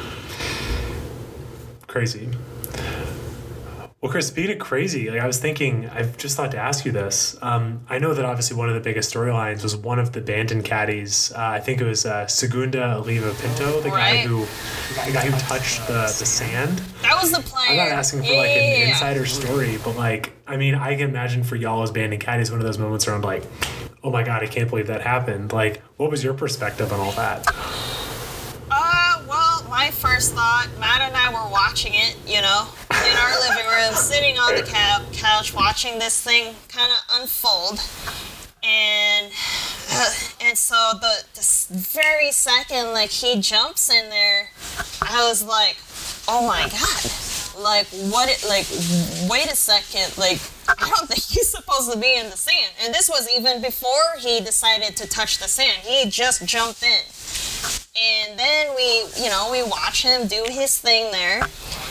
Crazy. Well, Chris, speaking of crazy, like I was thinking, I've just thought to ask you this. Um, I know that obviously one of the biggest storylines was one of the Bandon caddies. Uh, I think it was uh, Segunda Oliva Pinto, the guy Right. who, the guy who touched the, the sand. That was the player. I'm not asking for yeah, like an yeah, yeah. insider story, but like, I mean, I can imagine for y'all as Bandon caddies, one of those moments where I'm like, oh my God, I can't believe that happened. Like, what was your perspective on all that? Uh, well, my first thought, Matt and I were watching it, you know, in our living room, sitting on the cou- couch, watching this thing kind of unfold. And uh, and so the this very second, like, he jumps in there, I was like, oh my God. Like, what, it, like, wait a second, like, I don't think he's supposed to be in the sand. And this was even before he decided to touch the sand. He just jumped in. And then we, you know, we watch him do his thing there.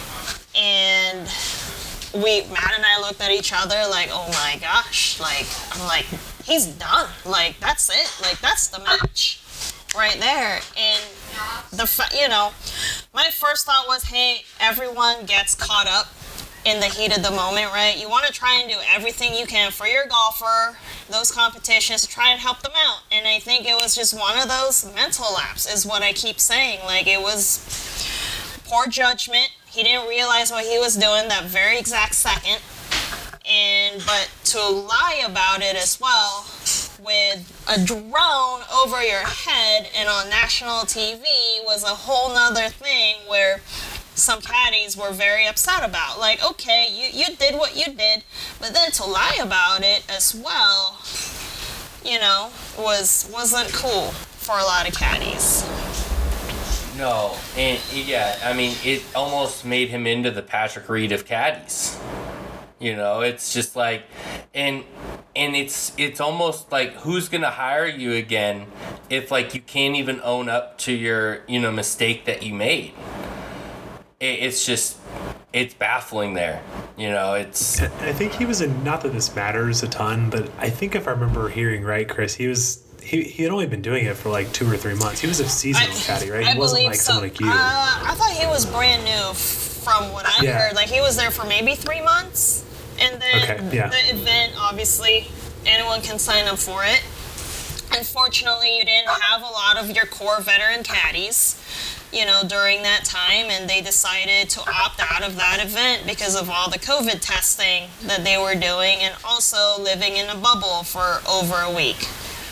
and we, Matt and I looked at each other like, oh my gosh, like, I'm like, he's done. Like, that's it. Like, that's the match right there. And the, fa- you know, my first thought was, hey, everyone gets caught up in the heat of the moment, right? You want to try and do everything you can for your golfer, those competitions, to try and help them out. And I think it was just one of those mental laps, is what I keep saying. Like, it was poor judgment. He didn't realize what he was doing that very exact second. And, but to lie about it as well, with a drone over your head and on national T V, was a whole nother thing where some caddies were very upset about. Like, okay, you, you did what you did, but then to lie about it as well, you know, was, wasn't cool for a lot of caddies. No, and yeah, I mean, it almost made him into the Patrick Reed of caddies. You know, it's just like, and and it's it's almost like, who's gonna hire you again if like you can't even own up to your, you know, mistake that you made. It, it's just, it's baffling there. You know, it's. I think he was in. Not that this matters a ton, but I think if I remember hearing right, Chris, he was. He, he had only been doing it for like two or three months. He was a seasonal I, caddy, right? I He wasn't believe like so. someone like you. Uh, I thought he was brand new from what I Yeah. heard. Like, he was there for maybe three months. And then Okay, yeah. the event, obviously, anyone can sign up for it. Unfortunately, you didn't have a lot of your core veteran caddies, you know, during that time, and they decided to opt out of that event because of all the COVID testing that they were doing, and also living in a bubble for over a week.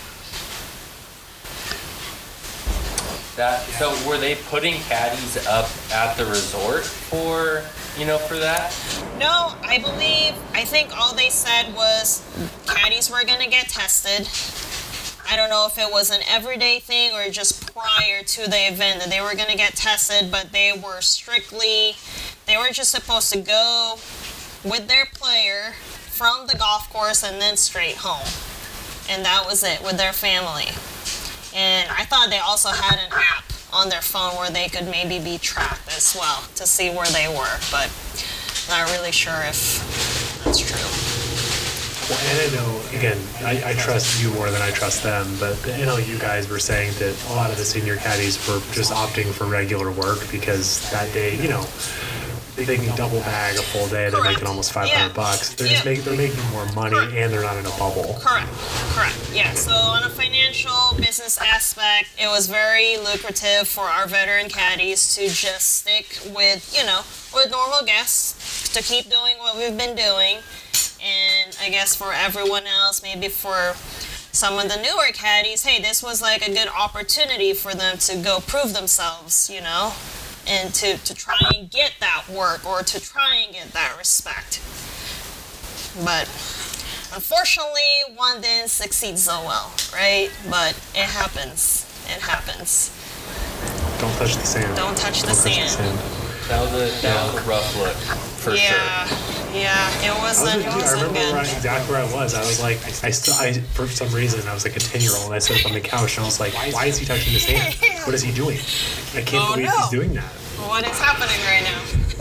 That, so were they putting caddies up at the resort for, you know, for that? No, I believe, I think all they said was caddies were going to get tested. I don't know if it was an everyday thing or just prior to the event that they were going to get tested, but they were strictly, they were just supposed to go with their player from the golf course and then straight home. And that was it, with their family. And I thought they also had an app on their phone where they could maybe be tracked as well to see where they were, but not really sure if that's true. Well, and I know, again, I, I trust you more than I trust them, but I know you guys were saying that a lot of the senior caddies were just opting for regular work because that day, you know, they can double bag a full day. They're Correct. making almost five hundred Yeah. bucks. They're just Yeah. making they're making more money, Correct. and they're not in a bubble. Correct, correct, yeah. So on a financial business aspect, it was very lucrative for our veteran caddies to just stick with, you know, with normal guests, to keep doing what we've been doing. And I guess for everyone else, maybe for some of the newer caddies, hey, this was like a good opportunity for them to go prove themselves, you know, and to, to try and get that work or to try and get that respect. But unfortunately, one didn't succeed so well, right? But it happens. It happens. Don't touch the sand. Don't touch the Don't sand. That was a that was a rough look, for yeah, sure. yeah, it I, was wasn't, a, it dude, I wasn't remember good. where I, exactly where I was. I was like, I still, I for some reason, I was like a ten-year-old, and I sat up on the couch, and I was like, why is he touching his hand? What is he doing? I can't Oh, believe no. he's doing that. What is happening right now?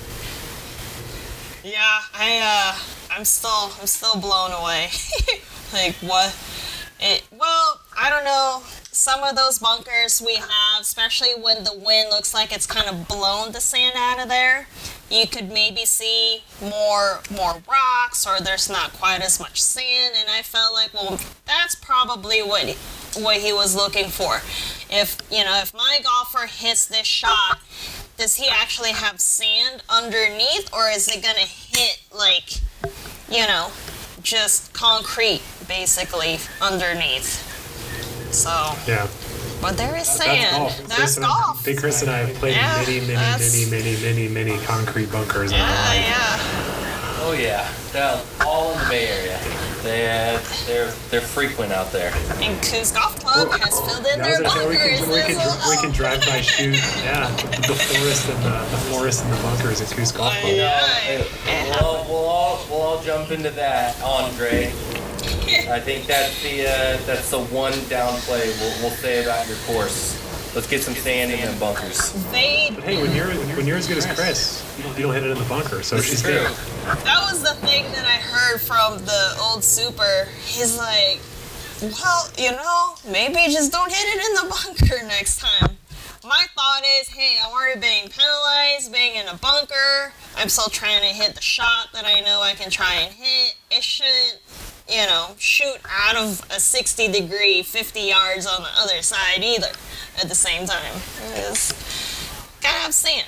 Yeah, I uh, I'm still, I'm still blown away. Like, what? It, well, I don't know. Some of those bunkers we have, especially when the wind looks like it's kind of blown the sand out of there, you could maybe see more more rocks, or there's not quite as much sand. And I felt like, well, that's probably what he, what he was looking for. If you know, if my golfer hits this shot, does he actually have sand underneath, or is it gonna hit like, you know, just concrete basically underneath? So, Yeah. but there is That's sand. golf. That's Chris and I- golf. Big Chris and I have played Yeah, many, many, that's- many, many, many, many concrete bunkers in our Yeah, life. yeah. Oh yeah, they're all in the Bay Area. They they're they're frequent out there. And Coos Golf Club has filled in That was their a show we bunkers. can, we can, as we can well. drive by shoot. Yeah, the, the forest and the, the forest and the bunkers at Coos Golf Club. Yeah. Hey, we'll, all, we'll all we'll all jump into that, Andre. I think that's the uh, that's the one downplay we'll, we'll say about your course. Let's get some sand in them bunkers. They. But hey, when you're when you're as good as Chris, you don't hit it in the bunker, so she's true. good. That was the thing that I heard from the old super. He's like, well, you know, maybe just don't hit it in the bunker next time. My thought is, hey, I'm already being penalized, being in a bunker. I'm still trying to hit the shot that I know I can try and hit. It shouldn't, you know, shoot out of a sixty degree, fifty yards on the other side either at the same time. It's gotta have sand.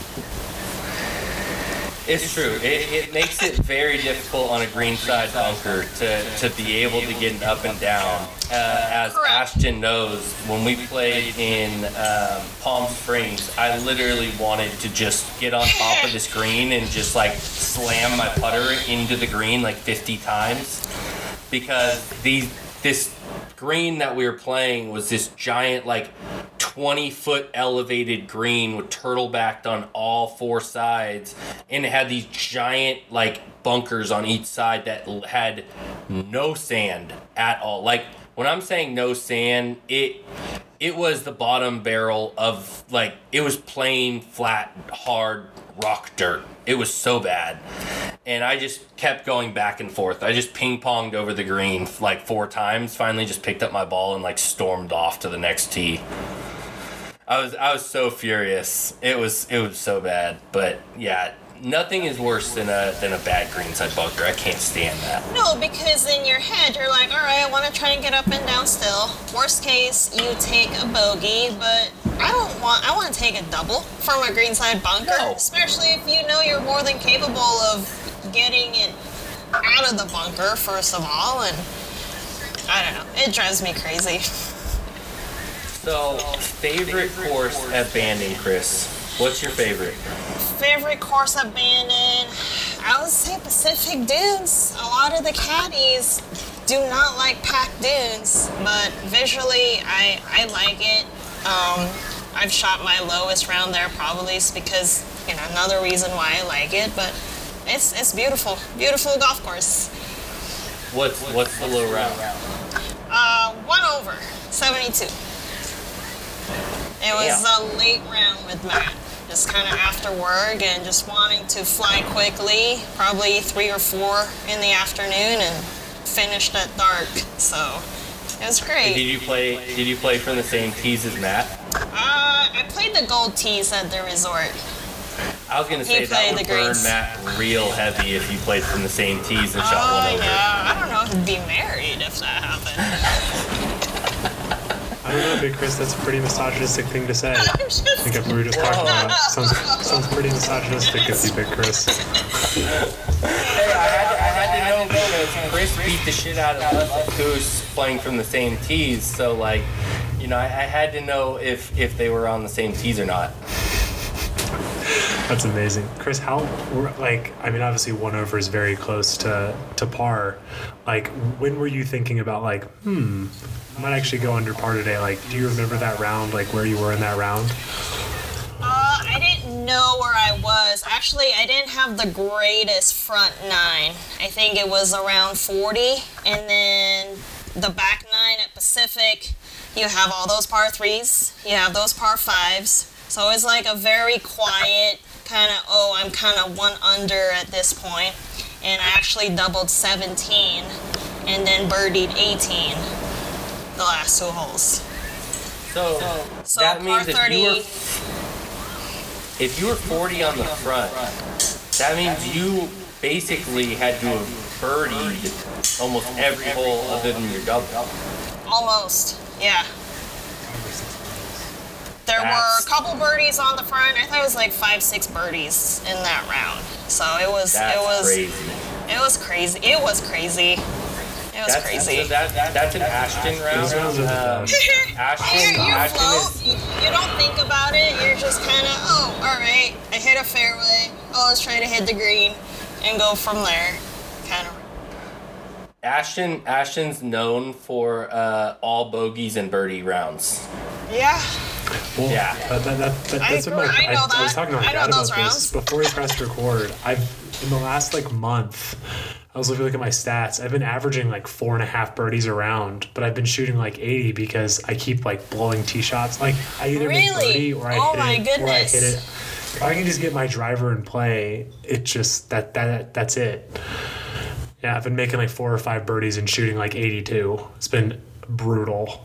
It's true. It, it makes it very difficult on a greenside bunker to, to be able to get up and down. Uh, as Correct. Ashton knows, when we played in um, Palm Springs, I literally wanted to just get on top of this green and just like slam my putter into the green like fifty times, because these this green that we were playing was this giant like twenty foot elevated green with turtle backed on all four sides, and it had these giant like bunkers on each side that l- had no sand at all. Like when I'm saying no sand, it it was the bottom barrel of like, it was plain flat hard rock dirt. It was so bad. And I just kept going back and forth. I just ping-ponged over the green like four times. Finally just picked up my ball and like stormed off to the next tee. I was I was so furious. It was it was so bad. But yeah, nothing is worse than a than a bad greenside bunker. I can't stand that. No, because in your head you're like, all right, I want to try and get up and down still. Worst case, you take a bogey, but I don't want. I want to take a double from a greenside bunker, No. especially if you know you're more than capable of getting it out of the bunker first of all. And I don't know, it drives me crazy. So, favorite course at Bandon, Chris? What's your favorite? Favorite course at Bandon, I would say Pacific Dunes. A lot of the caddies do not like packed dunes, but visually I, I like it. Um, I've shot my lowest round there probably is because, you know, another reason why I like it, but it's it's beautiful. Beautiful golf course. What's what's the low round? Uh, one over, seventy-two. It was Yeah. a late round with Matt. Just kind of after work and just wanting to fly quickly, probably three or four in the afternoon, and finished at dark. So it was Did great. you play did you play from the same tees as Matt? Uh, I played the gold tees at the resort. I was gonna say He that played would the burn greens. Matt real heavy if you played from the same tees and shot Oh one over. yeah, I don't know if I'd be married if that happened. I don't know, Big Chris, that's a pretty misogynistic thing to say. I I'm just think if we were just talking about it, sounds, sounds pretty misogynistic of you, Big Chris. Hey, I had, to, I had to know because Chris beat the shit out of us at Coos playing from the same tees. So like, you know, I, I had to know if if they were on the same tees or not. That's amazing. Chris, how, like, I mean, obviously one over is very close to, to par. Like, when were you thinking about, like, hmm, I might actually go under par today? Like, do you remember that round, like, where you were in that round? Uh, I didn't know where I was. Actually, I didn't have the greatest front nine. I think it was around forty. And then the back nine at Pacific, you have all those par threes. You have those par fives. So it's like a very quiet kind of, oh, I'm kind of one under at this point. And I actually doubled seventeen and then birdied eighteen the last two holes. So, So that par means if thirty. you were if you were forty on the front, that means you basically had to have birdied almost every hole other than your double. Almost, yeah. There were That's- a couple birdies on the front. I thought it was like five, six birdies in that round. So it was, That's it was, crazy. it was crazy. It was crazy. It was That's crazy. so that, that that's an Ashton round. Those rounds are the Um, best. Ashton, you, you Ashton float. is You, you don't think about it. You're just kind of, oh, all right. I hit a fairway. Oh, let's try to hit the green and go from there. Kind of. Ashton. Ashton's known for uh, all bogeys and birdie rounds. Yeah. Well, Yeah. That, that, that, that, I that's what my, agree. I know I, was that. talking to my I know dad those about rounds. this before we pressed record. I've, in the last, like, month, I was looking at my stats. I've been averaging like four and a half birdies around, but I've been shooting like eighty because I keep like blowing tee shots. Like I either make Really? birdie or I Oh hit my it, or I goodness. hit it. If I can just get my driver and play, it just that that that's it. Yeah, I've been making like four or five birdies and shooting like eighty-two. It's been brutal.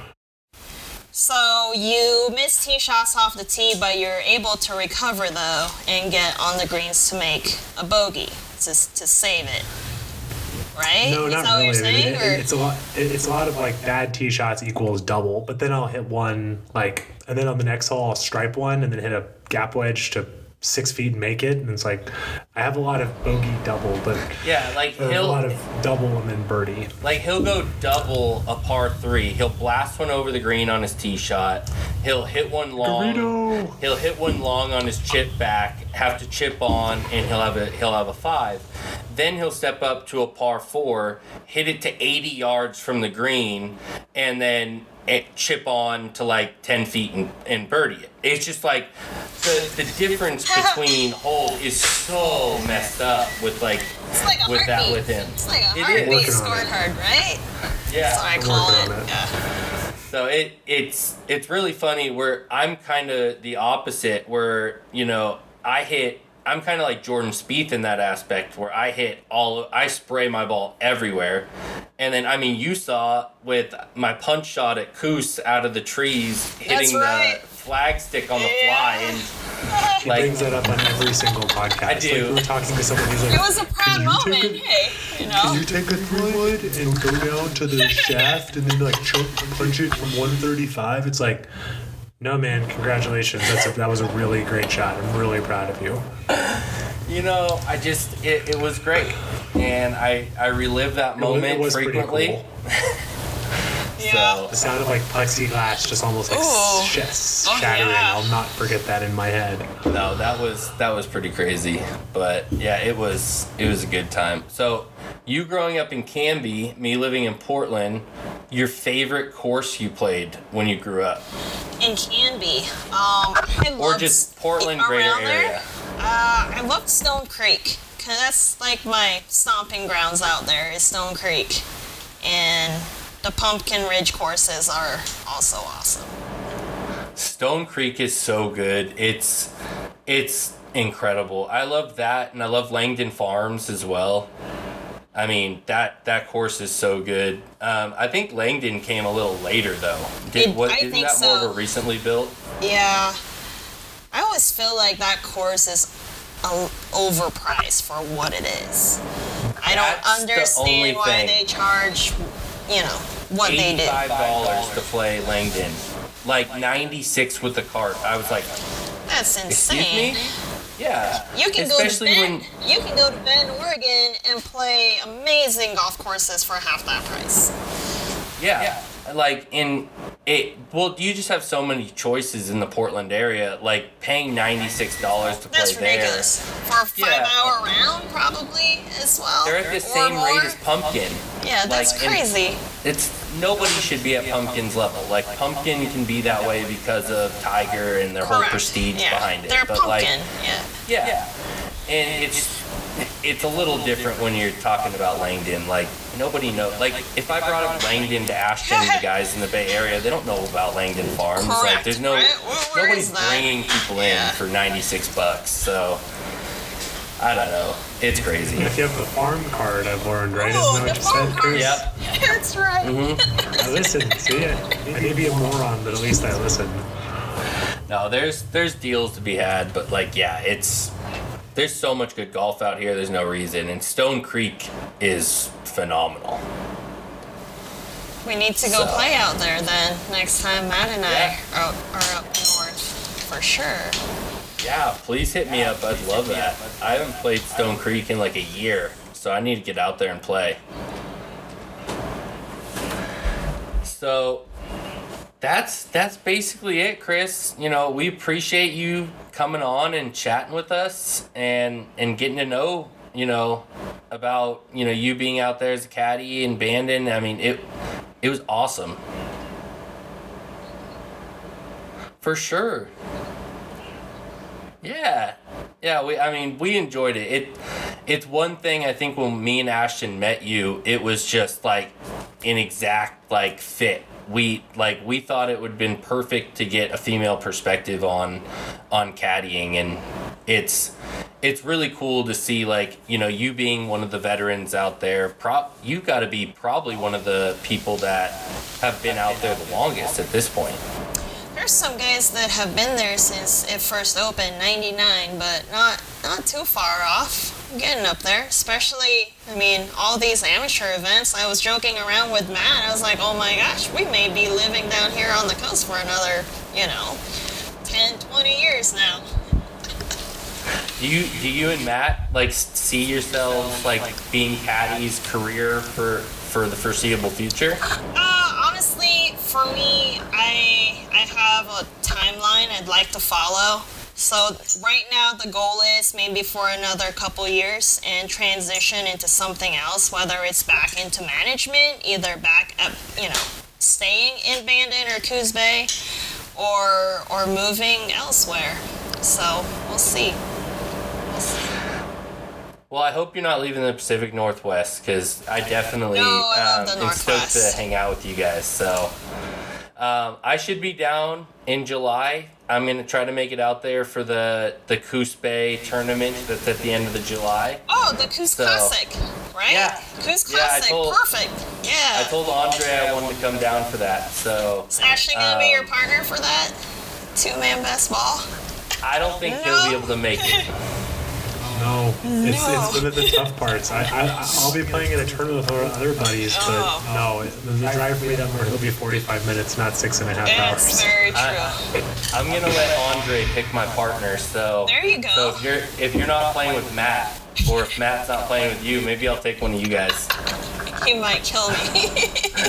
So you miss tee shots off the tee, but you're able to recover though and get on the greens to make a bogey to to save it, right? No, Is not that what really. you're I mean, saying, it- or- it's a lot. it- It's a lot of like bad tee shots equals double, but then I'll hit one like, and then on the next hole I'll stripe one and then hit a gap wedge to six feet and make it. And it's like I have a lot of bogey double, but Yeah, like or a he'll lot of double and then birdie. like he'll go double a par three. He'll blast one over the green on his tee shot. He'll hit one long. Garrido. He'll hit one long on his chip back. Have to chip on, and he'll have a he'll have a five. Then he'll step up to a par four, hit it to eighty yards from the green, and then it chip on to like ten feet and, and birdie it. It's just like the the difference between holes is so messed up with like It's like a with that heartbeat. with him. It's like a It is. heartbeat Working on it. scorecard, right? Yeah. That's what I I'm call it. working on it. Yeah. So it it's it's really funny where I'm kind of the opposite where, you know, I hit I'm kind of like Jordan Spieth in that aspect where I hit all I spray my ball everywhere. And then I mean you saw with my punch shot at Coos out of the trees hitting right. the flag stick on the Yeah. fly and He like brings that up on every single podcast. I do. Like we were talking to someone who's like, It was a proud "Can you moment. take a- Hey, you Can know. you take a three wood and go down to the shaft and then like choke punch it from one thirty-five? It's like, no man, congratulations. That's a, that was a really great shot. I'm really proud of you. you know, I just it, it was great. And I I relive that It was- moment it was pretty frequently. cool. Yeah. The sound of like plexiglass just almost like Ooh. sh- Oh, shattering. yeah. I'll not forget that in my head. No, that was that was pretty crazy, but yeah, it was it was a good time. So, you growing up in Canby, me living in Portland, your favorite course you played when you grew up, In Canby. Um, I or loved just Portland around greater there, area? Uh, I loved Stone Creek, cause that's like my stomping grounds out there is Stone Creek, and the Pumpkin Ridge courses are also awesome. Stone Creek is so good. It's it's incredible. I love that, and I love Langdon Farms as well. I mean that that course is so good. Um, I think Langdon came a little later though. Did It- what? I Isn't think that more so. of a recently built? Yeah, I always feel like that course is um, overpriced for what it is. I don't That's the only understand why thing. they charge, you know, what they do. eighty-five dollars to play Langdon. Like ninety-six with the cart. I was like, That's excuse insane. me? Yeah. You can go to Especially Bend. when You can go to Bend, Oregon, and play amazing golf courses for half that price. yeah. Like in it well, you just have so many choices in the Portland area. Like paying ninety-six dollars to play That's there. ridiculous. For a Yeah. five-hour round, probably as well. They're at the or same more. rate as Pumpkin. Yeah, that's like, and crazy. It's nobody should be at Pumpkin's level. Like Pumpkin can be that way because of Tiger and their whole Correct. prestige yeah. behind it. They're but like pumpkin. yeah. Yeah. And it's it's a little different when you're talking about Langdon. Like nobody knows. Like if I brought up Langdon to Ashton, the guys in the Bay Area, they don't know about Langdon Farms. Like Correct, there's no right? Where- where nobody's is that? bringing people in Yeah. for ninety-six bucks. So I don't know. It's crazy. If you have the farm card, I've learned, right? Oh, Isn't that the what you farm said, card. Chris? Yep. That's right. Mm-hmm. I listen. See, I, I may be a moron, but at least I listen. No, there's there's deals to be had, but like yeah, it's there's so much good golf out here. There's no reason, and Stone Creek is phenomenal. We need to go So- play out there then next time Matt and Yeah. I are, are up north for sure. Yeah, please hit me up. I'd love that. I haven't played Stone Creek in like a year, so I need to get out there and play. So that's that's basically it, Chris. You know, we appreciate you coming on and chatting with us and and getting to know, you know, about, you know, you being out there as a caddy and Bandon. I mean, it it was awesome. For sure. Yeah. Yeah, we I mean, we enjoyed it. It it's one thing. I think when me and Ashton met you, it was just like an exact like fit. We like we thought it would have been perfect to get a female perspective on on caddying, and it's it's really cool to see, like, you know, you being one of the veterans out there. Prop you got to be probably one of the people that have been out there the longest at this point. There's some guys that have been there since it first opened, ninety-nine, but not not too far off. Getting up there, especially, I mean, all these amateur events. I was joking around with Matt. I was like, oh my gosh, we may be living down here on the coast for another, you know, ten, twenty years now. Do you do you and Matt like see yourselves like being caddies career for for the foreseeable future? Uh, honestly, for me, I I have a timeline I'd like to follow. So right now the goal is maybe for another couple years and transition into something else, whether it's back into management, either back at, you know, staying in Bandon or Coos Bay, or or moving elsewhere. So we'll see. We'll see. Well, I hope you're not leaving the Pacific Northwest, because I definitely No, I love um, the am stoked Northwest. to hang out with you guys. So um, I should be down in July. I'm going to try to make it out there for the, the Coos Bay tournament that's at the end of the July. Oh, the Coos So- Classic, right? Yeah. Coos Yeah, I Classic, told- perfect. Yeah. I told Andre I wanted to come down for that, so Is Ashley gonna be um, your partner for that two-man best ball? I don't think he'll No. be able to make it. No, it's, No. it's one of the tough parts. I, I, I'll be playing in a tournament with our other buddies, but Oh. no, the, the drive for me down there, he'll be forty-five minutes, not six and a half It's hours. very true. I, I'm gonna let Andre pick my partner. So There you go. So if you're if you're not playing with Matt, or if Matt's not playing with you, maybe I'll take one of you guys. He might kill me.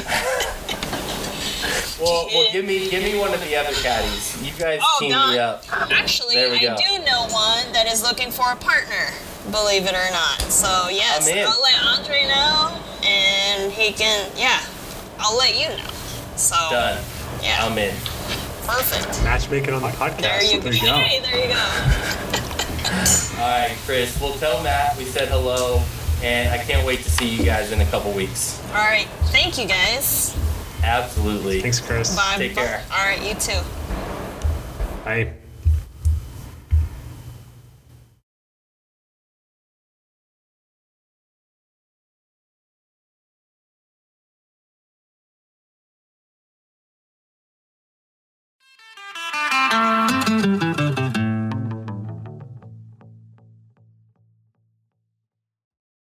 Well, well, give me give me one of the other caddies. You guys Oh, team done. me up. Actually, There we I go. do know one that is looking for a partner, believe it or not. So, yes, I'm in. I'll let Andre know, and he can, yeah, I'll let you know. So, Done. yeah, I'm in. perfect. Matchmaking on the podcast. There you go. Hey, there you go. All right, Chris. Well, tell Matt we said hello, and I can't wait to see you guys in a couple weeks. All right, thank you guys. Absolutely. Thanks, Chris. Bye. Take Bye. care. All right, you too. Bye.